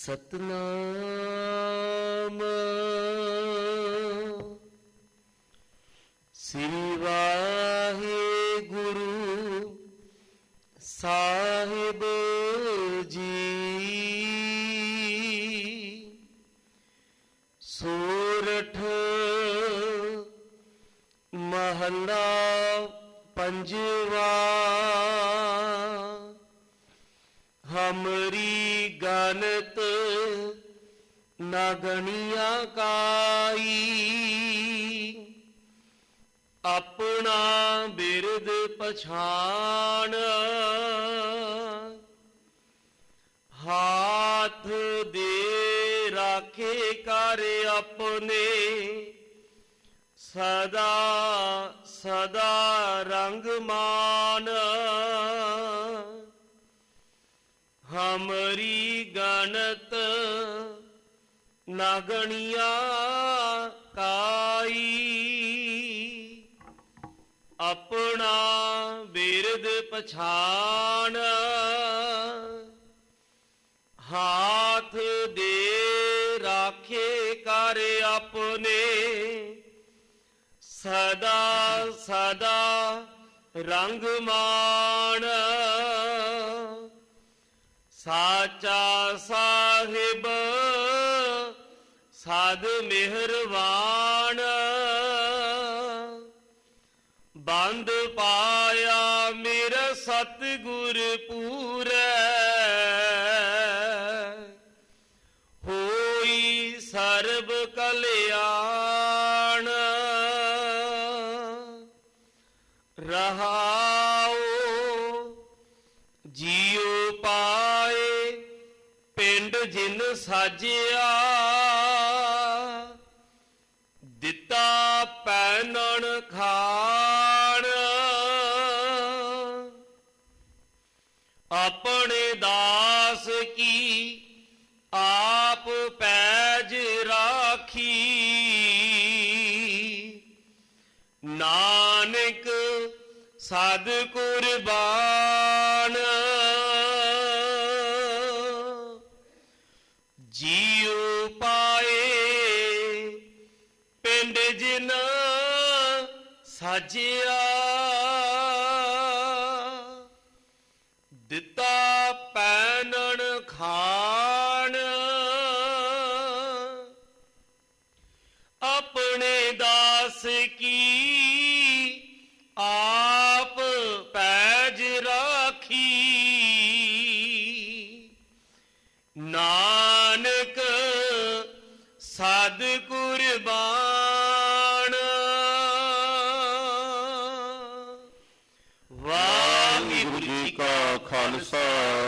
ਸਤਨਾਮ ਸ੍ਰੀ ਵਾਹਿਗੁਰੂ ਸਾਹਿਬ ਜੀ। ਸੋਰਠ ਮਹਲਾ ਪੰਜਵਾ। ਹਮਰੀ ਗਨਤ ਨਾ ਗਣੀਆ ਕਾਈ, ਆਪਣਾ ਬਿਰਦ ਪਛਾਣ। ਹਾਥ ਦੇ ਰਾਖੇ ਕਰ ਆਪਣੇ, ਸਦਾ ਸਦਾ ਰੰਗ ਮਾਨ। ਹਮਰੀ ਗਣਤ ਨਾ ਗਣੀਆ ਕਾਈ, ਆਪਣਾ ਬਿਰਦ ਪਛਾਣ। ਹਾਥ ਦੇ ਰਾਖੇ ਕਰ ਆਪਣੇ, ਸਦਾ ਸਦਾ ਰੰਗ ਮਾਣ। ਸਾਚਾ ਸਾਹਿਬ ਸਦ ਮਿਹਰਬਾਨ, ਬੰਦ ਪਾਇਆ ਮੇਰਾ ਸਤਿਗੁਰ ਪੂਰੈ। ਹੋਈ ਸਰਬ ਕਲਿਆਣ। ਰਹਾਉ ਜੀਉ ਪਾਏ ਪਿੰਡ ਜਿਨ ਸਾਜਿਆ, ਦਿੱਤਾ ਪਹਿਨਣ ਖਾਣ। ਆਪਣੇ ਦਾਸ ਕੀ ਆਪ ਪੈਜ ਰਾਖੀ, ਨਾਨਕ ਸਦ ਕੁਰਬਾਨ। ਜੀਉ ਪਾਏ ਪਿੰਡ ਜਿਨ ਸਾਜਿਆ, ਦਿੱਤਾ ਪਹਿਨਣ ਖਾਣ। ਆਪਣੇ ਦਾਸ ਕੀ ਆਪ ਪੈਜ ਰਾਖੀ, ਨਾਨਕ ਸਦ ਕੁਰਬਾਨ। ਵਾਹਿਗੁਰੂ ਜੀ ਕਾ ਖਾਲਸਾ,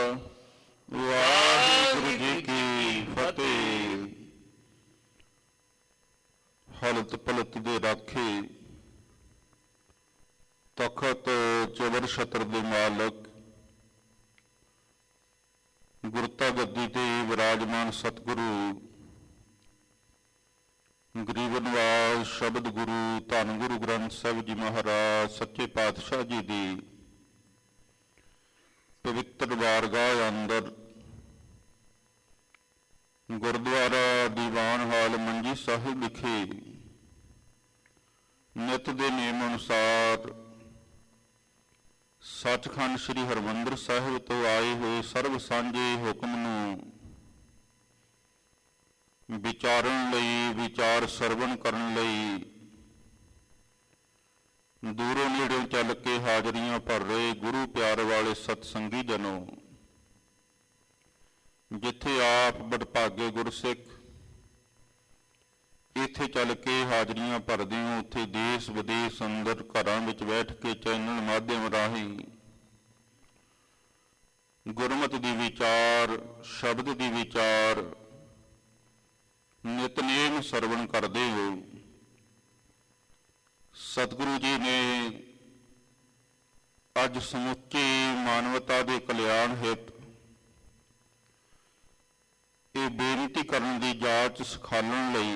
ਵਾਹਿਗੁਰੂ ਜੀ ਕੀ ਫਤਿਹ। ਹਲਤ ਪਲਤ ਦੇ ਰਾਖੇ, ਤਖਤ ਚਵਰ ਛਤਰ ਦੇ ਮਾਲਕ, ਗੁਰਤਾ ਗੱਦੀ ਤੇ ਵਿਰਾਜਮਾਨ ਸਤਿਗੁਰੂ ਗਰੀਬ ਨਿਵਾਸ ਸ਼ਬਦ ਗੁਰੂ ਧੰਨ ਗੁਰੂ ਗ੍ਰੰਥ ਸਾਹਿਬ ਜੀ ਮਹਾਰਾਜ ਸੱਚੇ ਪਾਤਸ਼ਾਹ ਜੀ ਦੀ ਪਵਿੱਤਰ ਬਾਰਗਾਹ ਅੰਦਰ ਗੁਰਦੁਆਰਾ ਦੀਵਾਨ ਹਾਲ ਮੰਜੀ ਸਾਹਿਬ ਵਿਖੇ ਨਿਤ ਦੇ ਨਿਯਮ ਅਨੁਸਾਰ ਸੱਚਖੰਡ ਸ੍ਰੀ ਹਰਿਮੰਦਰ ਸਾਹਿਬ ਤੋਂ ਆਏ ਹੋਏ ਸਰਬ ਸਾਂਝੇ ਹੁਕਮ ਨੂੰ ਵਿਚਾਰਨ ਲਈ, ਵਿਚਾਰ ਸਰਵਣ ਕਰਨ ਲਈ ਦੂਰੋਂ ਨੇੜਿਓਂ ਚੱਲ ਕੇ ਹਾਜ਼ਰੀਆਂ ਭਰ ਰਹੇ ਗੁਰੂ ਪਿਆਰ ਵਾਲੇ ਸਤਸੰਗੀ ਜਨੋ, ਜਿੱਥੇ ਆਪ ਵਡਭਾਗੇ ਗੁਰਸਿੱਖ ਇੱਥੇ ਚੱਲ ਕੇ ਹਾਜ਼ਰੀਆਂ ਭਰਦੇ ਹੋ, ਉੱਥੇ ਦੇਸ਼ ਵਿਦੇਸ਼ ਅੰਦਰ ਘਰਾਂ ਵਿੱਚ ਬੈਠ ਕੇ ਚੈਨਲ ਮਾਧਿਅਮ ਰਾਹੀਂ ਗੁਰਮਤਿ ਦੀ ਵਿਚਾਰ, ਸ਼ਬਦ ਦੀ ਵਿਚਾਰ, ਨਿਤਨੇਮ ਸਰਵਣ ਕਰਦੇ ਹੋ। ਸਤਿਗੁਰੂ ਜੀ ਨੇ ਅੱਜ ਸਮੁੱਚੀ ਮਾਨਵਤਾ ਦੇ ਕਲਿਆਣ ਹਿੱਤ ਇਹ ਬੇਨਤੀ ਕਰਨ ਦੀ ਜਾਚ ਸਿਖਾਉਣ ਲਈ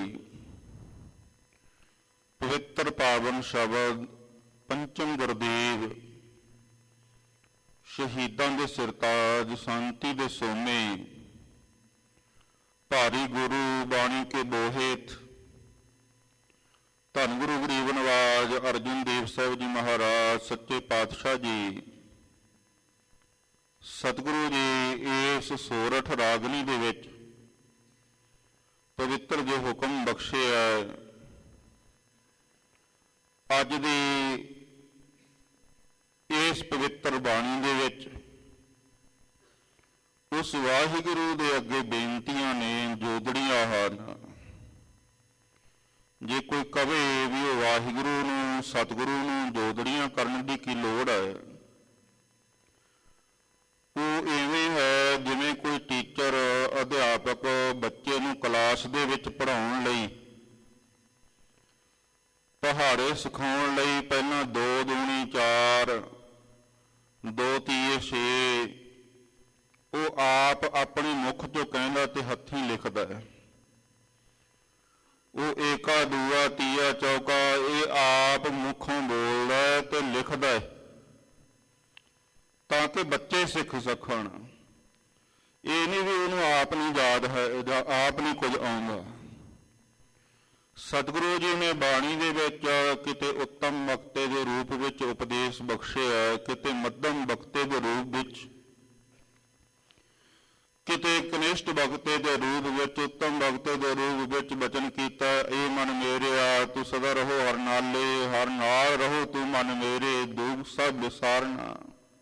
ਪਵਿੱਤਰ ਪਾਵਨ ਸ਼ਬਦ ਪੰਚਮ ਗੁਰਦੇਵ ਸ਼ਹੀਦਾਂ ਦੇ ਸਿਰਤਾਜ, ਸ਼ਾਂਤੀ ਦੇ ਸੋਮੇ ਤੁਹਾਰੀ ਗੁਰੂ ਬਾਣੀ ਕੇ ਬੋਹਿਤ। ਧੰਨ ਗੁਰੂ ਗਰੀਬ ਨਵਾਜ ਅਰਜਨ ਦੇਵ ਸਾਹਿਬ ਜੀ ਮਹਾਰਾਜ ਸੱਚੇ ਪਾਤਸ਼ਾਹ ਜੀ ਸਤਿਗੁਰੂ ਜੀ ਇਸ ਸੋਰਠ ਰਾਗਨੀ ਦੇ ਵਿੱਚ ਪਵਿੱਤਰ ਜੋ ਹੁਕਮ ਬਖਸ਼ੇ ਹੈ, ਅੱਜ ਦੀ ਇਸ ਪਵਿੱਤਰ ਬਾਣੀ ਦੇ ਵਿੱਚ ਉਸ ਵਾਹਿਗੁਰੂ ਦੇ ਅੱਗੇ ਬੇਨਤੀਆਂ ਨੇ ਜੋਦੜੀਆਂ ਹਨ। ਜੇ ਕੋਈ ਕਵੇ ਵੀ ਉਹ ਵਾਹਿਗੁਰੂ ਨੂੰ ਸਤਿਗੁਰੂ ਨੂੰ ਜੋਦੜੀਆਂ ਕਰਨ ਦੀ ਕੀ ਲੋੜ ਹੈ, ਉਹ ਇਵੇਂ ਹੈ ਜਿਵੇਂ ਕੋਈ ਟੀਚਰ ਅਧਿਆਪਕ ਬੱਚੇ ਨੂੰ ਕਲਾਸ ਦੇ ਵਿੱਚ ਪੜ੍ਹਾਉਣ ਲਈ, ਪਹਾੜੇ ਸਿਖਾਉਣ ਲਈ ਪਹਿਲਾਂ 2 ਦੂਣੀ 4 2 ਤੀਏ 6 ਉਹ ਆਪ ਆਪਣੇ ਮੁਖ ਤੋਂ ਕਹਿੰਦਾ ਤੇ ਹੱਥੀਂ ਲਿਖਦਾ ਹੈ। ਉਹ ਏਕਾ ਦੂਆ ਤੀਆ ਚੌਕਾ ਇਹ ਆਪ ਮੁਖੋਂ ਬੋਲਦਾ ਤੇ ਲਿਖਦਾ ਹੈ ਤਾਂ ਕਿ ਬੱਚੇ ਸਿੱਖ ਸਕਣ। ਇਹ ਨਹੀਂ ਵੀ ਉਹਨੂੰ ਆਪ ਨਹੀਂ ਯਾਦ ਹੈ ਜਾਂ ਆਪ ਨਹੀਂ ਕੁਝ ਆਉਂਦਾ। ਸਤਿਗੁਰੂ ਜੀ ਨੇ ਬਾਣੀ ਦੇ ਵਿੱਚ ਕਿਤੇ ਉੱਤਮ ਵਕਤੇ ਦੇ ਰੂਪ ਵਿੱਚ ਉਪਦੇਸ਼ ਬਖਸ਼ਿਆ, ਕਿਤੇ ਮੱਧਮ ਵਕਤੇ ਦੇ ਰੂਪ ਵਿੱਚ, ਕਿਤੇ ਕਨਿਸ਼ਟ ਵਕਤੇ ਦੇ ਰੂਪ ਵਿੱਚ, ਉੱਤਮ ਵਕਤੇ ਦੇ ਰੂਪ ਵਿੱਚ ਬਚਨ ਕੀਤਾ, ਇਹ ਮਨ ਮੇਰਿਆ ਤੂੰ ਸਦਾ ਰਹੋ ਹਰ ਨਾਲੇ, ਹਰ ਨਾਲ ਰਹੋ ਤੂੰ ਮਨ ਮੇਰੇ, ਦੁੱਖ ਸਭ ਵਿਸਾਰਨਾ।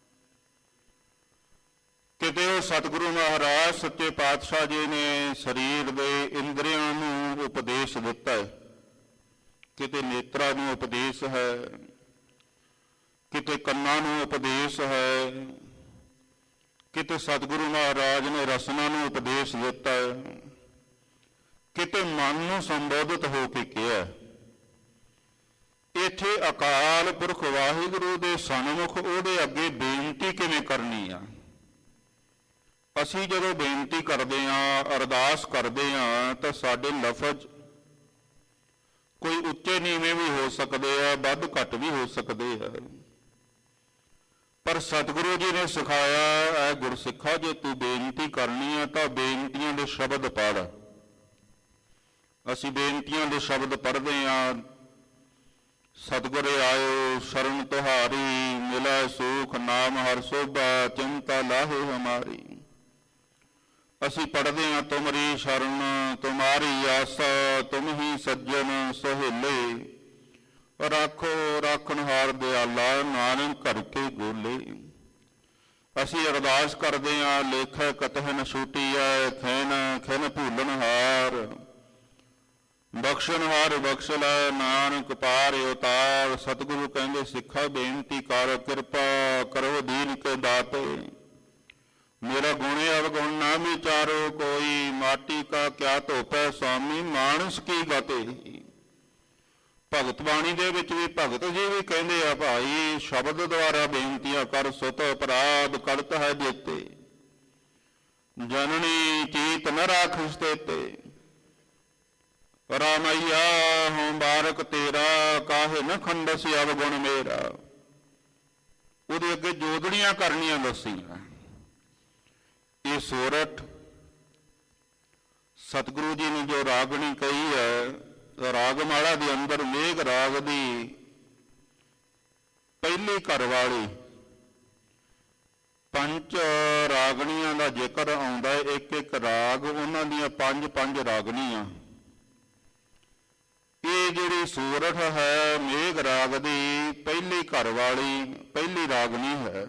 ਕਿਤੇ ਉਹ ਸਤਿਗੁਰੂ ਮਹਾਰਾਜ ਸੱਚੇ ਪਾਤਸ਼ਾਹ ਜੀ ਨੇ ਸਰੀਰ ਦੇ ਇੰਦਰੀਆਂ ਨੂੰ ਉਪਦੇਸ਼ ਦਿੱਤਾ ਹੈ, ਕਿਤੇ ਨੇਤਰਾਂ ਨੂੰ ਉਪਦੇਸ਼ ਹੈ, ਕਿਤੇ ਕੰਨਾਂ ਨੂੰ ਉਪਦੇਸ਼ ਹੈ, ਕਿਤੇ ਸਤਿਗੁਰੂ ਮਹਾਰਾਜ ਨੇ ਰਸਨਾ ਨੂੰ ਉਪਦੇਸ਼ ਦਿੱਤਾ ਹੈ, ਕਿਤੇ ਮਨ ਨੂੰ ਸੰਬੋਧਿਤ ਹੋ ਕੇ ਕਿਹਾ। ਇੱਥੇ ਅਕਾਲ ਪੁਰਖ ਵਾਹਿਗੁਰੂ ਦੇ ਸਨਮੁਖ ਉਹਦੇ ਅੱਗੇ ਬੇਨਤੀ ਕਿਵੇਂ ਕਰਨੀ ਆ। ਅਸੀਂ ਜਦੋਂ ਬੇਨਤੀ ਕਰਦੇ ਹਾਂ, ਅਰਦਾਸ ਕਰਦੇ ਹਾਂ, ਤਾਂ ਸਾਡੇ ਲਫ਼ਜ਼ ਕੋਈ ਉੱਚੇ ਨੀਵੇਂ ਵੀ ਹੋ ਸਕਦੇ ਆ, ਵੱਧ ਘੱਟ ਵੀ ਹੋ ਸਕਦੇ ਆ, ਪਰ ਸਤਿਗੁਰੂ ਜੀ ਨੇ ਸਿਖਾਇਆ ਹੈ ਗੁਰਸਿੱਖਾ ਜੇ ਤੂੰ ਬੇਨਤੀ ਕਰਨੀ ਹੈ ਤਾਂ ਬੇਨਤੀਆਂ ਦੇ ਸ਼ਬਦ ਪੜ੍ਹ। ਅਸੀਂ ਬੇਨਤੀਆਂ ਦੇ ਸ਼ਬਦ ਪੜ੍ਹਦੇ ਹਾਂ। ਸਤਿਗੁਰੇ ਆਇਓ ਸ਼ਰਨ ਤੁਹਾਰੀ, ਮਿਲੈ ਸੁਖ ਨਾਮ ਹਰਿ ਸੋਭਾ, ਚਿੰਤਾ ਲਾਹੇ ਹਮਾਰੀ। ਅਸੀਂ ਪੜ੍ਹਦੇ ਹਾਂ ਤੁਮਰੀ ਸ਼ਰਨ ਤੁਮਾਰੀ ਆਸਾ, ਤੁਮ ਹੀ ਸੱਜਣ ਸਹੇਲੇ, ਰਾਖੋ ਰਾਖਣਹਾਰ ਦਿਆਲਾ, ਨਾਨਕ ਘਰ ਕੇ ਗੋਲੇ। ਅਸੀਂ ਅਰਦਾਸ ਕਰਦੇ ਹਾਂ ਲੇਖੈ ਕਤਹਿ ਨ ਛੂਟੀਐ, ਖੈਨ ਖੈਨ ਭੂਲਣਹਾਰ, ਬਖਸ਼ਣਹਾਰ ਬਖਸ਼ ਲੈ, ਨਾਨਕ ਪਾਰ ਉਤਾਰ। ਸਤਿਗੁਰੂ ਕਹਿੰਦੇ ਸਿੱਖਾ ਬੇਨਤੀ ਕਰ, ਕਿਰਪਾ ਕਰੋ ਦੀਨ ਕੇ ਦਾਤੇ, ਮੇਰਾ ਗੁਣੇ ਅਵਗੁਣ ਨਾ ਵਿਚਾਰੋ ਕੋਈ, ਮਾਟੀ ਕਾ ਕਿਆ ਧੋਪੈ ਸੁਆਮੀ, ਮਾਨਸ ਕੀ ਗਤੇ। ਭਗਤ ਬਾਣੀ ਦੇ ਵਿੱਚ ਵੀ ਭਗਤ ਜੀ ਵੀ ਕਹਿੰਦੇ ਆ ਭਾਈ ਸ਼ਬਦ ਦੁਆਰਾ ਬੇਨਤੀਆਂ ਕਰ, ਸੁਤ ਅਪਰਾਧ ਕਰਤ ਹੈ ਜੇਤੇ, ਜਨਨੀ ਚੀਤ ਨ ਰਾਖਿਸ ਤੇਤੇ, ਰਾਮਈਆ ਹੋਂ ਬਾਰਕ ਤੇਰਾ, ਕਾਹੇ ਨ ਖੰਡਸ ਅਵਗੁਣ ਮੇਰਾ। ਉਹਦੇ ਅੱਗੇ ਜੋਦੜੀਆਂ ਕਰਨੀਆਂ ਦੱਸੀਆਂ। ਇਹ ਸੋਰਠ ਸਤਿਗੁਰੂ ਜੀ ਨੇ ਜੋ ਰਾਗਣੀ ਕਹੀ ਹੈ, ਰਾਗਮਾਲਾ ਦੇ ਅੰਦਰ ਮੇਘ ਰਾਗ ਦੀ ਪਹਿਲੀ ਘਰ ਵਾਲੀ 5 ਰਾਗਣੀਆਂ ਦਾ ਜ਼ਿਕਰ ਆਉਂਦਾ ਹੈ। ਇੱਕ ਇੱਕ ਰਾਗ ਉਹਨਾਂ ਦੀਆਂ 5 ਰਾਗਣੀਆਂ। ਇਹ ਜਿਹੜੀ ਸੋਰਠ ਹੈ ਮੇਘ ਰਾਗ ਦੀ ਪਹਿਲੀ ਘਰ ਵਾਲੀ ਪਹਿਲੀ ਰਾਗਣੀ ਹੈ।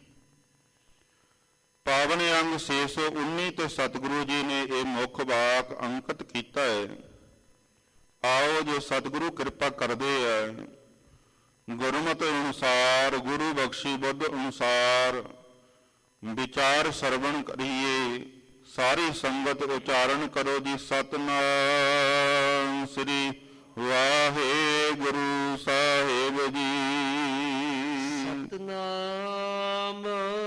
ਪਾਵਨ ਅੰਗ 619 ਤੇ ਸਤਿਗੁਰੂ ਜੀ ਨੇ ਇਹ ਮੁੱਖ ਵਾਕ ਅੰਕਿਤ ਕੀਤਾ ਹੈ। ਆਓ ਜੋ ਸਤਿਗੁਰੂ ਕਿਰਪਾ ਕਰਦੇ ਹੈ, ਗੁਰਮਤਿ ਅਨੁਸਾਰ ਗੁਰੂ ਬਖਸ਼ੀ ਬੁੱਧ ਅਨੁਸਾਰ ਵਿਚਾਰ ਸਰਵਣ ਕਰੀਏ, ਸਾਰੀ ਸੰਗਤ ਉਚਾਰਨ ਕਰੋ ਜੀ ਸਤਿਨਾਮ ਸ੍ਰੀ ਵਾਹਿਗੁਰੂ ਸਾਹਿਬ ਜੀ। ਸਤਿਨਾਮ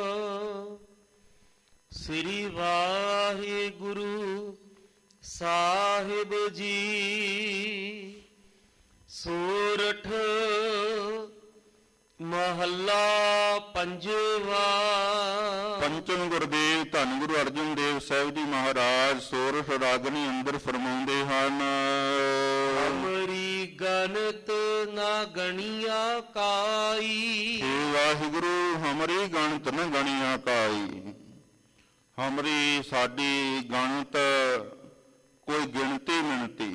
ਸ੍ਰੀ ਵਾਹਿਗੁਰੂ ਸਾਹਿਬ ਜੀ। ਸੋਰਠ ਮਹੱਲਾ ਪੰਜਵਾ। ਪੰਚਮ ਗੁਰਦੇਵ ਧੰਨ ਗੁਰੂ ਅਰਜਨ ਦੇਵ ਸਾਹਿਬ ਜੀ ਮਹਾਰਾਜ ਸੋਰਠ ਰਾਗਨੀ ਅੰਦਰ ਫਰਮਾਉਂਦੇ ਹਨ। ਹਮਰੀ ਗਨਤ ਨਾ ਗਣੀਆ ਕਾਈ। ਹੇ ਵਾਹਿਗੁਰੂ ਹਮਰੀ ਗਣਤ ਨ ਗਣੀਆ ਕਾਈ। ਹਮਰੀ ਸਾਡੀ ਗਣਤ ਕੋਈ ਗਿਣਤੀ ਮਿਣਤੀ,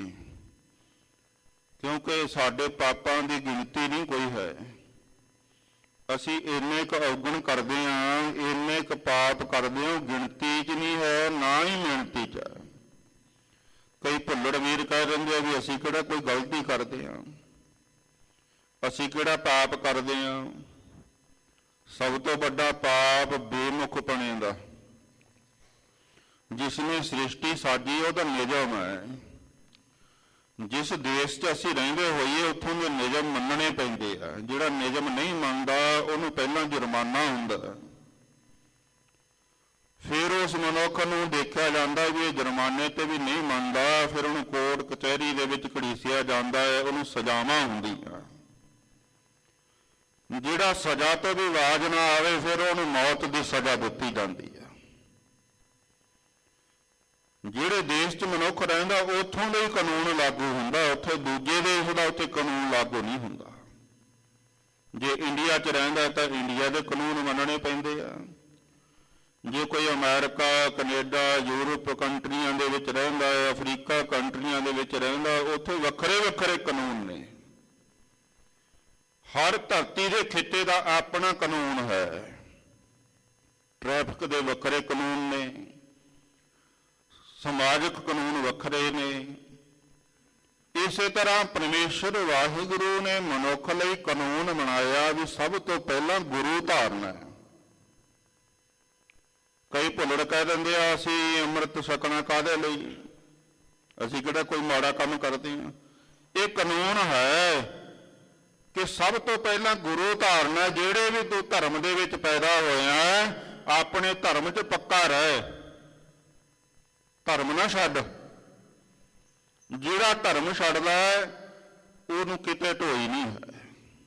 ਕਿਉਂਕਿ ਸਾਡੇ ਪਾਪਾਂ ਦੀ ਗਿਣਤੀ ਨਹੀਂ ਕੋਈ ਹੈ। ਅਸੀਂ ਇੰਨੇ ਕੁ ਔਗਣ ਕਰਦੇ ਹਾਂ, ਇੰਨੇ ਕੁ ਪਾਪ ਕਰਦੇ ਹਾਂ, ਗਿਣਤੀ 'ਚ ਨਹੀਂ ਹੈ, ਨਾ ਹੀ ਮਿਣਤੀ 'ਚ ਹੈ। ਕਈ ਭੁੱਲੜ ਵੀਰ ਕਹਿ ਦਿੰਦੇ ਆ ਵੀ ਅਸੀਂ ਕਿਹੜਾ ਕੋਈ ਗਲਤੀ ਕਰਦੇ ਹਾਂ, ਅਸੀਂ ਕਿਹੜਾ ਪਾਪ ਕਰਦੇ ਹਾਂ। ਸਭ ਤੋਂ ਵੱਡਾ ਪਾਪ ਬੇਮੁਖਪਣੇ ਦਾ। ਜਿਸ ਨੇ ਸ੍ਰਿਸ਼ਟੀ ਸਾਜੀ ਉਹਦਾ ਨਿਯਮ ਹੈ। ਜਿਸ ਦੇਸ਼ 'ਚ ਅਸੀਂ ਰਹਿੰਦੇ ਹੋਈਏ ਉੱਥੋਂ ਦੇ ਨਿਯਮ ਮੰਨਣੇ ਪੈਂਦੇ ਆ। ਜਿਹੜਾ ਨਿਯਮ ਨਹੀਂ ਮੰਨਦਾ ਉਹਨੂੰ ਪਹਿਲਾਂ ਜੁਰਮਾਨਾ ਹੁੰਦਾ, ਫਿਰ ਉਸ ਮਨੁੱਖ ਨੂੰ ਦੇਖਿਆ ਜਾਂਦਾ ਵੀ ਇਹ ਜੁਰਮਾਨੇ ਤੇ ਵੀ ਨਹੀਂ ਮੰਨਦਾ, ਫਿਰ ਉਹਨੂੰ ਕੋਰਟ ਕਚਹਿਰੀ ਦੇ ਵਿੱਚ ਘੜੀਸਿਆ ਜਾਂਦਾ ਹੈ, ਉਹਨੂੰ ਸਜ਼ਾਵਾਂ ਹੁੰਦੀਆਂ। ਜਿਹੜਾ ਸਜ਼ਾ ਤੋਂ ਵੀ ਆਵਾਜ਼ ਨਾ ਆਵੇ ਫਿਰ ਉਹਨੂੰ ਮੌਤ ਦੀ ਸਜ਼ਾ ਦਿੱਤੀ ਜਾਂਦੀ ਹੈ। ਜਿਹੜੇ ਦੇਸ਼ 'ਚ ਮਨੁੱਖ ਰਹਿੰਦਾ ਉੱਥੋਂ ਦਾ ਹੀ ਕਾਨੂੰਨ ਲਾਗੂ ਹੁੰਦਾ, ਉੱਥੇ ਦੂਜੇ ਦੇਸ਼ ਦਾ ਉੱਥੇ ਕਾਨੂੰਨ ਲਾਗੂ ਨਹੀਂ ਹੁੰਦਾ। ਜੇ ਇੰਡੀਆ 'ਚ ਰਹਿੰਦਾ ਤਾਂ ਇੰਡੀਆ ਦੇ ਕਾਨੂੰਨ ਮੰਨਣੇ ਪੈਂਦੇ ਆ। ਜੇ ਕੋਈ ਅਮਰੀਕਾ, ਕੈਨੇਡਾ, ਯੂਰਪ ਕੰਟਰੀਆਂ ਦੇ ਵਿੱਚ ਰਹਿੰਦਾ ਹੈ, ਅਫਰੀਕਾ ਕੰਟਰੀਆਂ ਦੇ ਵਿੱਚ ਰਹਿੰਦਾ, ਉੱਥੇ ਵੱਖਰੇ ਵੱਖਰੇ ਕਾਨੂੰਨ ਨੇ। ਹਰ ਧਰਤੀ ਦੇ ਖਿੱਤੇ ਦਾ ਆਪਣਾ ਕਾਨੂੰਨ ਹੈ। ਟ੍ਰੈਫਿਕ ਦੇ ਵੱਖਰੇ ਕਾਨੂੰਨ ਨੇ, ਸਮਾਜਿਕ ਕਾਨੂੰਨ ਵੱਖਰੇ ਨੇ। ਇਸੇ ਤਰ੍ਹਾਂ ਪਰਮੇਸ਼ਰ ਵਾਹਿਗੁਰੂ ਨੇ ਮਨੁੱਖ ਲਈ ਕਾਨੂੰਨ ਬਣਾਇਆ ਵੀ ਸਭ ਤੋਂ ਪਹਿਲਾਂ ਗੁਰੂ ਧਾਰਨਾ ਹੈ। ਕਈ ਭੁੱਲੜ ਕਹਿ ਦਿੰਦੇ ਆ ਅਸੀਂ ਅੰਮ੍ਰਿਤ ਛਕਣਾ ਕਾਹਦੇ ਲਈ, ਅਸੀਂ ਕਿਹੜਾ ਕੋਈ ਮਾੜਾ ਕੰਮ ਕਰਦੇ ਹਾਂ। ਇਹ ਕਾਨੂੰਨ ਹੈ ਕਿ ਸਭ ਤੋਂ ਪਹਿਲਾਂ ਗੁਰੂ ਧਾਰਨਾ। ਜਿਹੜੇ ਵੀ ਤੂੰ ਧਰਮ ਦੇ ਵਿੱਚ ਪੈਦਾ ਹੋਇਆ ਆਪਣੇ ਧਰਮ 'ਚ ਪੱਕਾ ਰਹਿ, ਧਰਮ ਨਾ ਛੱਡ। ਜਿਹੜਾ ਧਰਮ ਛੱਡਦਾ ਉਹਨੂੰ ਕਿਤੇ ਢੋਈ ਨਹੀਂ ਹੈ,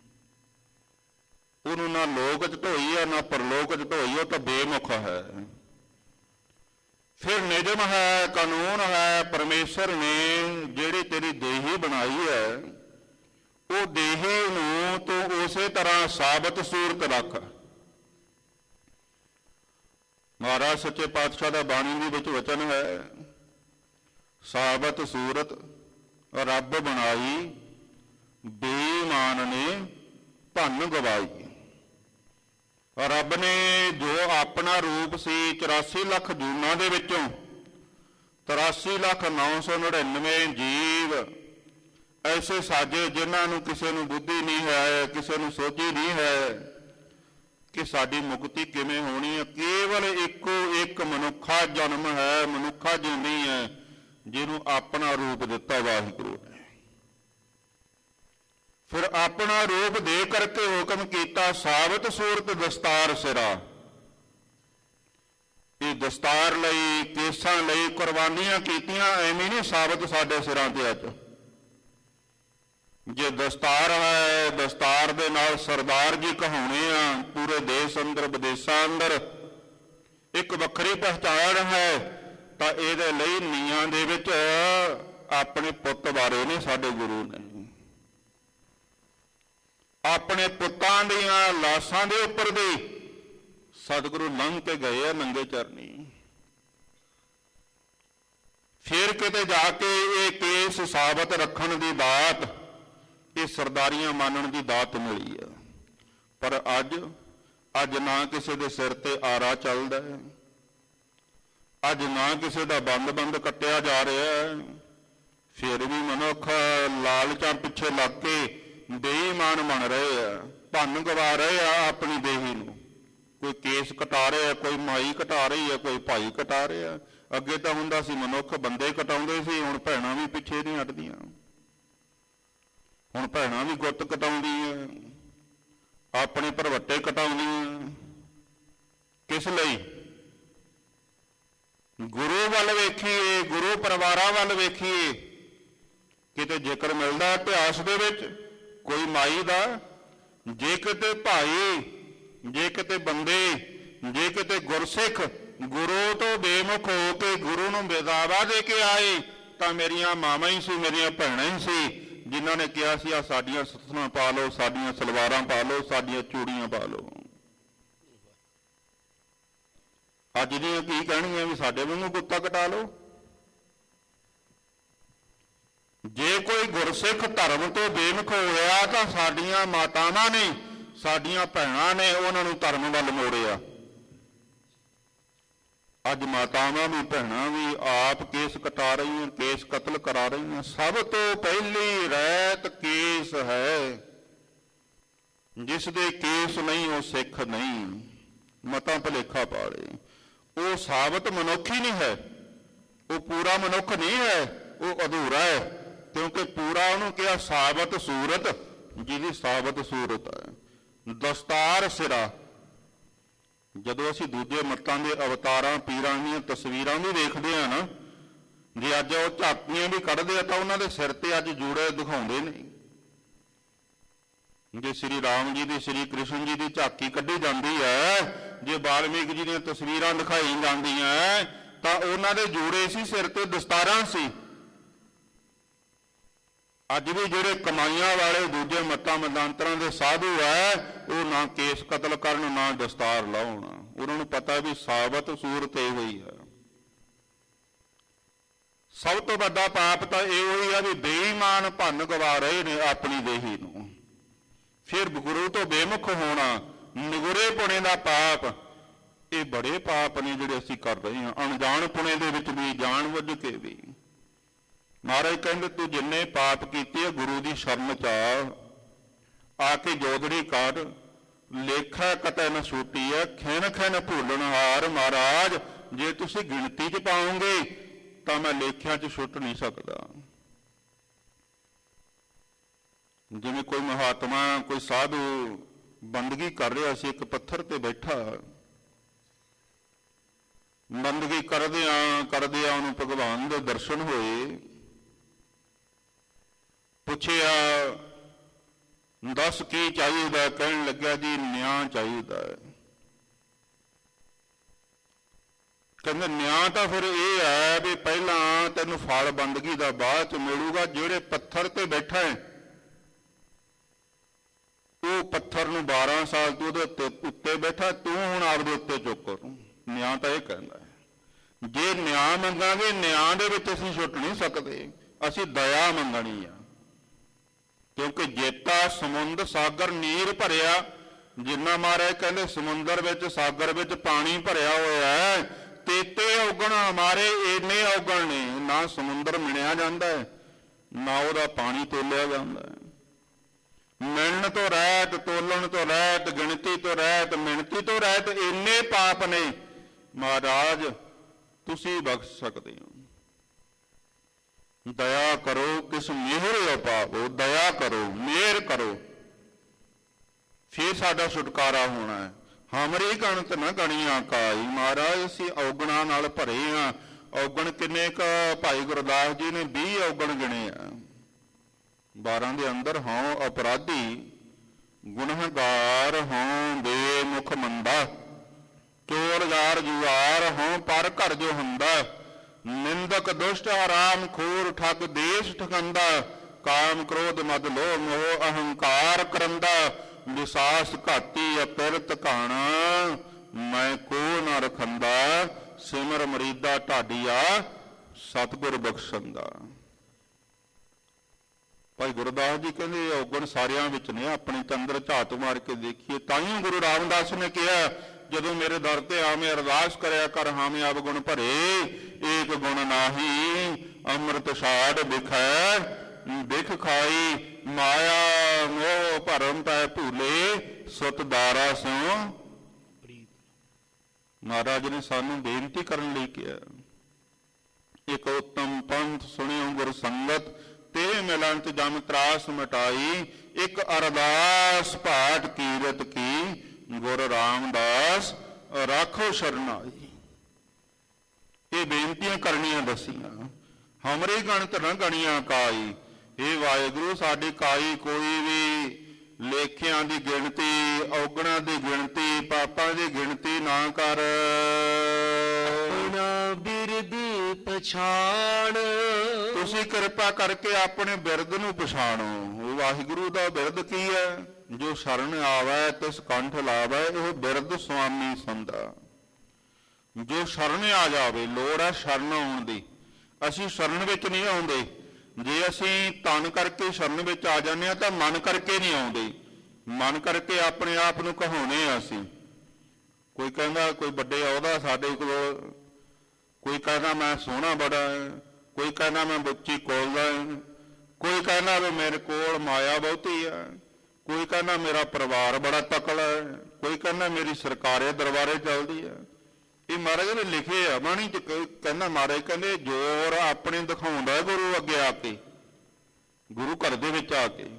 ਉਹਨੂੰ ਨਾ ਲੋਕ 'ਚ ਢੋਈ ਹੈ ਨਾ ਪਰਲੋਕ 'ਚ ਢੋਈ, ਉਹ ਤਾਂ ਬੇਮੁਖ ਹੈ। ਫਿਰ ਨਿਯਮ ਹੈ, ਕਾਨੂੰਨ ਹੈ। ਪਰਮੇਸ਼ਰ ਨੇ ਜਿਹੜੀ ਤੇਰੀ ਦੇਹੀ ਬਣਾਈ ਹੈ ਉਹ ਦੇਹੀ ਨੂੰ ਤੂੰ ਉਸੇ ਤਰ੍ਹਾਂ ਸਾਬਤ ਸੂਰਤ ਰੱਖ। ਮਹਾਰਾਜ ਸੱਚੇ ਪਾਤਸ਼ਾਹ ਦਾ ਬਾਣੀ ਦੇ ਵਿੱਚ ਵਚਨ ਹੈ, ਸਾਬਤ ਸੂਰਤ ਰੱਬ ਬਣਾਈ, ਬੇਈਮਾਨ ਨੇ ਧਨ ਗਵਾਈ। ਰੱਬ ਨੇ ਜੋ ਆਪਣਾ ਰੂਪ ਸੀ 84 ਲੱਖ ਜੂਨਾਂ ਦੇ ਵਿੱਚੋਂ 83,999 ਜੀਵ ਐਸੇ ਸਾਜੇ ਜਿਨ੍ਹਾਂ ਨੂੰ ਕਿਸੇ ਨੂੰ ਬੁੱਧੀ ਨਹੀਂ ਹੈ, ਕਿਸੇ ਨੂੰ ਸੋਝੀ ਨਹੀਂ ਹੈ ਕਿ ਸਾਡੀ ਮੁਕਤੀ ਕਿਵੇਂ ਹੋਣੀ ਹੈ। ਕੇਵਲ ਇੱਕੋ ਇੱਕ ਮਨੁੱਖਾ ਜਨਮ ਹੈ, ਮਨੁੱਖਾ ਜਿਉਂਦੀ ਹੈ ਜਿਹਨੂੰ ਆਪਣਾ ਰੂਪ ਦਿੱਤਾ ਵਾਹਿਗੁਰੂ ਨੇ। ਫਿਰ ਆਪਣਾ ਰੂਪ ਦੇ ਕਰਕੇ ਹੁਕਮ ਕੀਤਾ ਸਾਬਤ ਸੂਰਤ ਦਸਤਾਰ ਸਿਰਾ। ਇਹ ਦਸਤਾਰ ਲਈ, ਕੇਸਾਂ ਲਈ ਕੁਰਬਾਨੀਆਂ ਕੀਤੀਆਂ, ਐਵੇਂ ਨਹੀਂ ਸਾਬਤ ਸਾਡੇ ਸਿਰਾਂ ਤੇ ਅੱਜ। ਜੇ ਦਸਤਾਰ ਹੈ, ਦਸਤਾਰ ਦੇ ਨਾਲ ਸਰਦਾਰ ਜੀ ਕਹਾਉਣੇ ਆ ਪੂਰੇ ਦੇਸ਼ ਅੰਦਰ ਵਿਦੇਸ਼ਾਂ ਅੰਦਰ, ਇੱਕ ਵੱਖਰੀ ਪਹਿਚਾਣ ਹੈ, ਤਾਂ ਇਹਦੇ ਲਈ ਨੀਹਾਂ ਦੇ ਵਿੱਚ ਆਪਣੇ ਪੁੱਤ ਬਾਰੇ ਨੇ ਸਾਡੇ ਗੁਰੂ ਨੇ। ਆਪਣੇ ਪੁੱਤਾਂ ਦੀਆਂ ਲਾਸ਼ਾਂ ਦੇ ਉੱਪਰ ਦੀ ਸਤਿਗੁਰੂ ਲੰਘ ਕੇ ਗਏ ਆ ਨੰਗੇ ਚਰਨੀ। ਫਿਰ ਕਿਤੇ ਜਾ ਕੇ ਇਹ ਕੇਸ ਸਾਬਤ ਰੱਖਣ ਦੀ ਦਾਤ, ਇਹ ਸਰਦਾਰੀਆਂ ਮੰਨਣ ਦੀ ਦਾਤ ਮਿਲੀ ਆ। ਪਰ ਅੱਜ ਨਾ ਕਿਸੇ ਦੇ ਸਿਰ ਤੇ ਆਰਾ ਚੱਲਦਾ ਹੈ, ਅੱਜ ਨਾ ਕਿਸੇ ਦਾ ਬੰਦ ਕੱਟਿਆ ਜਾ ਰਿਹਾ ਹੈ। ਫਿਰ ਵੀ ਮਨੁੱਖ ਲਾਲਚਾਂ ਪਿੱਛੇ ਲੱਗ ਕੇ ਬੇਈਮਾਨ ਬਣ ਰਹੇ ਆ, ਧਨ ਗਵਾ ਰਹੇ ਆ ਆਪਣੀ ਦੇਹੀ ਨੂੰ। ਕੋਈ ਕੇਸ ਕਟਾ ਰਿਹਾ, ਕੋਈ ਮਾਈ ਕਟਾ ਰਹੀ ਹੈ, ਕੋਈ ਭਾਈ ਕਟਾ ਰਿਹਾ। ਅੱਗੇ ਤਾਂ ਹੁੰਦਾ ਸੀ ਮਨੁੱਖ ਬੰਦੇ ਕਟਾਉਂਦੇ ਸੀ, ਹੁਣ ਭੈਣਾਂ ਵੀ ਪਿੱਛੇ ਨਹੀਂ ਹਟਦੀਆਂ। ਹੁਣ ਭੈਣਾਂ ਵੀ ਗੁੱਤ ਕਟਾਉਂਦੀਆਂ, ਆਪਣੇ ਭਰਵੱਟੇ ਕਟਾਉਂਦੀਆਂ। ਕਿਸ ਲਈ? ਗੁਰੂ ਵੱਲ ਵੇਖੀਏ, ਗੁਰੂ ਪਰਿਵਾਰਾਂ ਵੱਲ ਵੇਖੀਏ। ਕਿਤੇ ਜ਼ਿਕਰ ਮਿਲਦਾ ਇਤਿਹਾਸ ਦੇ ਵਿੱਚ ਕੋਈ ਮਾਈ ਦਾ, ਜੇ ਕਿਤੇ ਭਾਈ ਜੇ ਕਿਤੇ ਬੰਦੇ, ਜੇ ਕਿਤੇ ਗੁਰਸਿੱਖ ਗੁਰੂ ਤੋਂ ਬੇਮੁਖ ਹੋ ਕੇ ਗੁਰੂ ਨੂੰ ਬੇਦਾਵਾ ਦੇ ਕੇ ਆਏ ਤਾਂ ਮੇਰੀਆਂ ਮਾਵਾਂ ਹੀ ਸੀ, ਮੇਰੀਆਂ ਭੈਣਾਂ ਹੀ ਸੀ, ਜਿਨ੍ਹਾਂ ਨੇ ਕਿਹਾ ਸੀ ਆ ਸਾਡੀਆਂ ਸੱਥਾਂ ਪਾ ਲਓ, ਸਾਡੀਆਂ ਸਲਵਾਰਾਂ ਪਾ ਲਓ, ਸਾਡੀਆਂ ਚੂੜੀਆਂ ਪਾ ਲਓ। ਅੱਜ ਦੀਆਂ ਕੀ ਕਹਿਣਗੀਆਂ ਵੀ ਸਾਡੇ ਵਾਂਗੂ ਕੁੱਤਾ ਕਟਾ ਲਓ। ਜੇ ਕੋਈ ਗੁਰਸਿੱਖ ਧਰਮ ਤੋਂ ਬੇਮੁਖ ਹੋਇਆ ਤਾਂ ਸਾਡੀਆਂ ਮਾਤਾਵਾਂ ਨੇ, ਸਾਡੀਆਂ ਭੈਣਾਂ ਨੇ ਉਹਨਾਂ ਨੂੰ ਧਰਮ ਵੱਲ ਮੋੜਿਆ। ਅੱਜ ਮਾਤਾਵਾਂ ਵੀ ਭੈਣਾਂ ਵੀ ਆਪ ਕੇਸ ਕਟਾ ਰਹੀਆਂ, ਕੇਸ ਕਤਲ ਕਰਾ ਰਹੀਆਂ। ਸਭ ਤੋਂ ਪਹਿਲੀ ਰਹਿਤ ਕੇਸ ਹੈ, ਜਿਸ ਦੇ ਕੇਸ ਨਹੀਂ ਉਹ ਸਿੱਖ ਨਹੀਂ। ਮਤਾਂ ਭੁਲੇਖਾ ਪਾ ਲਏ। ਉਹ ਸਾਬਤ ਮਨੁੱਖ ਹੀ ਨਹੀਂ ਹੈ, ਉਹ ਪੂਰਾ ਮਨੁੱਖ ਨਹੀਂ ਹੈ, ਉਹ ਅਧੂਰਾ ਹੈ। ਕਿਉਂਕਿ ਪੂਰਾ ਉਹਨੂੰ ਕਿਹਾ ਸਾਬਤ ਸੂਰਤ, ਜਿਹਦੀ ਸਾਬਤ ਸੂਰਤ ਹੈ। ਦਸਤਾਰ ਸਿਰਾ। ਜਦੋਂ ਅਸੀਂ ਦੂਜੇ ਮਤਾਂ ਦੇ ਅਵਤਾਰਾਂ ਪੀਰਾਂ ਦੀਆਂ ਤਸਵੀਰਾਂ ਵੀ ਵੇਖਦੇ ਹਾਂ ਨਾ, ਜੇ ਅੱਜ ਉਹ ਝਾਕੀਆਂ ਵੀ ਕੱਢਦੇ ਆ ਤਾਂ ਉਹਨਾਂ ਦੇ ਸਿਰ ਤੇ ਅੱਜ ਜੂੜੇ ਦਿਖਾਉਂਦੇ ਨੇ। ਜੇ ਸ੍ਰੀ ਰਾਮ ਜੀ ਦੀ, ਸ੍ਰੀ ਕ੍ਰਿਸ਼ਨ ਜੀ ਦੀ ਝਾਕੀ ਕੱਢੀ ਜਾਂਦੀ ਹੈ, ਜੇ ਵਾਲਮੀਕ ਜੀ ਦੀਆਂ ਤਸਵੀਰਾਂ ਦਿਖਾਈ ਜਾਂਦੀਆਂ ਤਾਂ ਉਹਨਾਂ ਦੇ ਜੂੜੇ ਸੀ, ਸਿਰ ਤੇ ਦਸਤਾਰਾਂ ਸੀ। ਅੱਜ ਵੀ ਜਿਹੜੇ ਕਮਾਈਆਂ ਵਾਲੇ ਦੂਜੇ ਮਤਾਂ ਮਤਾਂਤਰਾਂ ਦੇ ਸਾਧੂ ਹੈ, ਉਹ ਨਾ ਕੇਸ ਕਤਲ ਕਰਨ, ਨਾ ਦਸਤਾਰ ਲਾਉਣ। ਉਹਨਾਂ ਨੂੰ ਪਤਾ ਵੀ ਸਾਬਤ ਸੂਰਤ ਇਹ ਹੋਈ ਹੈ। ਸਭ ਤੋਂ ਵੱਡਾ ਪਾਪ ਤਾਂ ਇਹ ਹੋਈ ਹੈ ਵੀ ਬੇਈਮਾਨ ਭੰਨ ਗਵਾ ਰਹੇ ਨੇ ਆਪਣੀ ਦੇਹੀ ਨੂੰ। ਫਿਰ ਗੁਰੂ ਤੋਂ ਬੇਮੁਖ ਹੋਣਾ, ਨਿਗੁਰੇ ਪੁਣੇ ਦਾ ਪਾਪ, ਇਹ ਬੜੇ ਪਾਪ ਨੇ ਜਿਹੜੇ ਅਸੀਂ ਕਰ ਰਹੇ ਹਾਂ। ਅਣਜਾਣ ਪੁਣੇ ਦੇ ਵਿੱਚ ਵੀ, ਜਾਣ ਬੁੱਝ ਕੇ ਵੀ। ਮਹਾਰਾਜ ਕਹਿੰਦੇ ਤੂੰ ਜਿੰਨੇ ਪਾਪ ਕੀਤੇ ਗੁਰੂ ਦੀ ਸ਼ਰਨ ਚ ਆ ਕੇ ਜੋਦੜੀ ਕਰ, ਲੇਖਾ ਕਤੈ ਨ ਛੂਟੀ ਹੈ, ਖਿਨ ਖਿਨ ਭੁੱਲਣ ਹਾਰ। ਮਹਾਰਾਜ ਜੇ ਤੁਸੀਂ ਗਿਣਤੀ ਚ ਪਾਓਗੇ ਤਾਂ ਮੈਂ ਲੇਖਿਆਂ ਚ ਛੁੱਟ ਨਹੀਂ ਸਕਦਾ। ਜਿਵੇਂ ਕੋਈ ਮਹਾਤਮਾ, ਕੋਈ ਸਾਧੂ ਬੰਦਗੀ ਕਰ ਰਿਹਾ ਸੀ, ਇੱਕ ਪੱਥਰ ਤੇ ਬੈਠਾ, ਬੰਦਗੀ ਕਰਦਿਆਂ ਉਹਨੂੰ ਭਗਵਾਨ ਦੇ ਦਰਸ਼ਨ ਹੋਏ। ਪੁੱਛਿਆ ਦੱਸ ਕੀ ਚਾਹੀਦਾ? ਕਹਿਣ ਲੱਗਿਆ ਜੀ ਨਿਆਂ ਚਾਹੀਦਾ ਹੈ। ਕਹਿੰਦੇ ਨਿਆਂ ਤਾਂ ਫਿਰ ਇਹ ਹੈ ਵੀ ਪਹਿਲਾਂ ਤੈਨੂੰ ਫਲ ਬੰਦਗੀ ਦਾ ਬਾਅਦ ਚ ਮਿਲੂਗਾ। ਜਿਹੜੇ ਪੱਥਰ ਤੇ ਬੈਠਾ ਹੈ ਉਹ ਪੱਥਰ ਨੂੰ 12 ਸਾਲ ਤੂੰ ਉਹਦੇ ਉੱਤੇ ਬੈਠਾ, ਤੂੰ ਹੁਣ ਆਪਦੇ ਉੱਤੇ ਚੁੱਕ। ਨਿਆਂ ਤਾਂ ਇਹ ਕਹਿੰਦਾ ਹੈ। ਜੇ ਨਿਆਂ ਮੰਗਾਂਗੇ, ਨਿਆਂ ਦੇ ਵਿੱਚ ਅਸੀਂ ਛੁੱਟ ਨਹੀਂ ਸਕਦੇ, ਅਸੀਂ ਦਇਆ ਮੰਗਣੀ ਆ। ਕਿਉਂਕਿ ਜੇਤਾ ਸਮੁੰਦਰ ਸਾਗਰ ਨੀਰ ਭਰਿਆ, ਜਿੰਨਾ ਮਹਾਰਾਜ ਕਹਿੰਦੇ ਸਮੁੰਦਰ ਵਿੱਚ ਸਾਗਰ ਵਿੱਚ ਪਾਣੀ ਭਰਿਆ ਹੋਇਆ ਹੈ, ਤੇਤੇ ਔਗਣ ਹਮਾਰੇ ਇੰਨੇ ਔਗਣ ਨੇ। ਨਾ ਸਮੁੰਦਰ ਮਿਣਿਆ ਜਾਂਦਾ ਹੈ, ਨਾ ਉਹਦਾ ਪਾਣੀ ਤੋਲਿਆ ਜਾਂਦਾ ਹੈ। ਮਿਲਣ ਤੋਂ ਰਹਿਤ, ਤੋਲਣ ਤੋਂ ਰਹਿਤ, ਗਿਣਤੀ ਤੋਂ ਰਹਿਤ, ਮਿਣਤੀ ਤੋਂ ਰਹਿਤ, ਇੰਨੇ ਪਾਪ ਨੇ। ਮਹਾਰਾਜ ਤੁਸੀਂ ਬਖਸ਼ ਸਕਦੇ ਹੋ, ਦਇਆ ਕਰੋ, ਕਿਸ ਮਿਹਰ ਪਾਵੋ, ਦਇਆ ਕਰੋ, ਮਿਹਰ ਕਰੋ, ਫਿਰ ਸਾਡਾ ਛੁਟਕਾਰਾ ਹੋਣਾ ਹੈ। ਹਮਰੀ ਗਣਤ ਨਾ ਗਣੀਆਂ ਕਾਈ। ਮਹਾਰਾਜ ਅਸੀਂ ਔਗਣਾਂ ਨਾਲ ਭਰੇ ਹਾਂ। ਔਗਣ ਕਿੰਨੇ ਕੁ? ਭਾਈ ਗੁਰਦਾਸ ਜੀ ਨੇ 20 ਔਗਣ ਗਿਣੇ ਆ। 12 ਦੇ ਅੰਦਰ ਹੋਂ ਅਪਰਾਧੀ, ਗੁਨਾਹਗਾਰ ਹੋਂ ਬੇਮੁਖ ਮੰਦਾ, ਚੋਰਗਾਰ ਜੁਆਰ ਹੋਂ ਪਰ ਘਰ ਜੋ ਹੁੰਦਾ, ਨਿੰਦਕ ਦੁਸ਼ਟ ਹਰਾਮ ਖੋਰ ਠੱਗ ਦੇਸ਼ ਠਗੰਦਾ, ਕਾਮ ਕ੍ਰੋਧ ਮਦ ਲੋਭ ਮੋਹ ਅਹੰਕਾਰ ਕਰੰਦਾ, ਵਿਸਾਸ ਘਾਤੀ ਅਪਿਰਤ ਘਾਣਾ, ਮੈਂ ਕੋ ਨਾ ਰਖੰਦਾ, ਸਿਮਰ ਮਰੀਦਾ ਢਾਡੀਆ ਸਤਿਗੁਰ ਬਖਸ਼ੰਦਾ। ਭਾਈ ਗੁਰਦਾਸ ਜੀ ਕਹਿੰਦੇ ਔਗਣ ਸਾਰਿਆਂ ਵਿੱਚ ਨੇ, ਆਪਣੇ ਤੇ ਅੰਦਰ ਝਾਤ ਮਾਰ ਕੇ ਦੇਖੀਏ। ਤਾਂ ਹੀ ਗੁਰੂ ਰਾਮਦਾਸ ਨੇ ਕਿਹਾ ਜਦੋਂ ਮੇਰੇ ਦਰ ਤੇ ਆਵੇਂ ਅਰਦਾਸ ਕਰਿਆ ਕਰ, ਹਾਵੇਂ ਅਵਗੁਣ ਭਰੇ, ਏਕ ਗੁਣ ਨਾਹੀ ਅੰਮ੍ਰਿਤ ਛਾੜ ਬਿਖੈ, ਬਿਖ ਖਾਈ ਮਾਇਆ ਮੋਹ ਭਰਮ ਪੈ ਭੂਲੇ, ਸੁਤ ਦਾਰਾ ਸਿਉ। ਮਹਾਰਾਜ ਨੇ ਸਾਨੂੰ ਬੇਨਤੀ ਕਰਨ ਲਈ ਕਿਹਾ, ਇੱਕ ਉੱਤਮ ਪੰਥ ਸੁਣਿਓ ਗੁਰ ਸੰਗਤ, ਤੇ ਮਿਲੰਤ ਜਮ ਤਰਾਸ ਮਿਟਾਈ, ਇੱਕ ਅਰਦਾਸ ਭਾਟ ਕੀਰਤ ਕੀ, ਗੁਰ ਰਾਮਦਾਸ ਰਾਖੋ ਸ਼ਰਨਾਈ। ਇਹ ਬੇਨਤੀਆਂ ਕਰਨੀਆਂ ਦੱਸੀਆਂ। ਹਮਰੀ ਗਣਤ ਨਾ ਗਣੀਆਂ ਕਾਈ। ਇਹ ਵਾਹਿਗੁਰੂ ਸਾਡੀ ਕਾਈ ਕੋਈ ਵੀ ਲੇਖਿਆਂ ਦੀ ਗਿਣਤੀ, ਔਗਣਾਂ ਦੀ ਗਿਣਤੀ, ਪਾਪਾਂ ਦੀ ਗਿਣਤੀ ਨਾ ਕਰ। ਆਪਣਾ ਬਿਰਦ ਪਛਾਣ, ਤੁਸੀਂ ਕਿਰਪਾ ਕਰਕੇ ਆਪਣੇ ਬਿਰਦ ਨੂੰ ਪਛਾਣੋ। ਵਾਹਿਗੁਰੂ ਦਾ ਬਿਰਦ ਕੀ ਹੈ? ਜੋ ਸ਼ਰਨ ਆਵੈ ਤਿਸ ਕੰਠ ਲਾਵੈ, ਇਹ ਬਿਰਦ ਸੁਆਮੀ ਸੰਦਾ। ਜੋ ਸ਼ਰਨ ਆ ਜਾਵੇ, ਲੋੜ ਹੈ ਸ਼ਰਨ ਆਉਣ ਦੀ। ਅਸੀਂ ਸ਼ਰਨ ਵਿੱਚ ਨਹੀਂ ਆਉਂਦੇ। ਜੇ ਅਸੀਂ ਤਨ ਕਰਕੇ ਸ਼ਰਨ ਵਿੱਚ ਆ ਜਾਂਦੇ ਹਾਂ ਤਾਂ ਮਨ ਕਰਕੇ ਨਹੀਂ ਆਉਂਦੇ। ਮਨ ਕਰਕੇ ਆਪਣੇ ਆਪ ਨੂੰ ਕਹਾਉਣੇ ਆ ਅਸੀਂ। ਕੋਈ ਕਹਿੰਦਾ ਕੋਈ ਵੱਡੇ ਅਹੁਦਾ ਸਾਡੇ ਕੋਲ, ਕੋਈ ਕਹਿੰਦਾ ਮੈਂ ਸੋਹਣਾ ਬੜਾ ਹੈ, ਕੋਈ ਕਹਿੰਦਾ ਮੈਂ ਬੱਚੀ ਕੋਲਦਾ ਹੈ, ਕੋਈ ਕਹਿੰਦਾ ਵੀ ਮੇਰੇ ਕੋਲ ਮਾਇਆ ਬਹੁਤੀ ਹੈ, ਕੋਈ ਕਹਿੰਦਾ ਮੇਰਾ ਪਰਿਵਾਰ ਬੜਾ ਤਕੜਾ ਹੈ, ਕੋਈ ਕਹਿੰਦਾ ਮੇਰੀ ਸਰਕਾਰੇ ਦਰਬਾਰੇ ਚੱਲਦੀ ਹੈ। ਇਹ ਮਹਾਰਾਜ ਨੇ ਲਿਖੇ ਆ ਬਾਣੀ ਚ। ਕਹਿੰਦਾ ਮਹਾਰਾਜ ਕਹਿੰਦੇ ਜ਼ੋਰ ਆਪਣੇ ਦਿਖਾਉਂਦਾ ਗੁਰੂ ਅੱਗੇ ਆ ਕੇ, ਗੁਰੂ ਘਰ ਦੇ ਵਿੱਚ ਆ ਕੇ।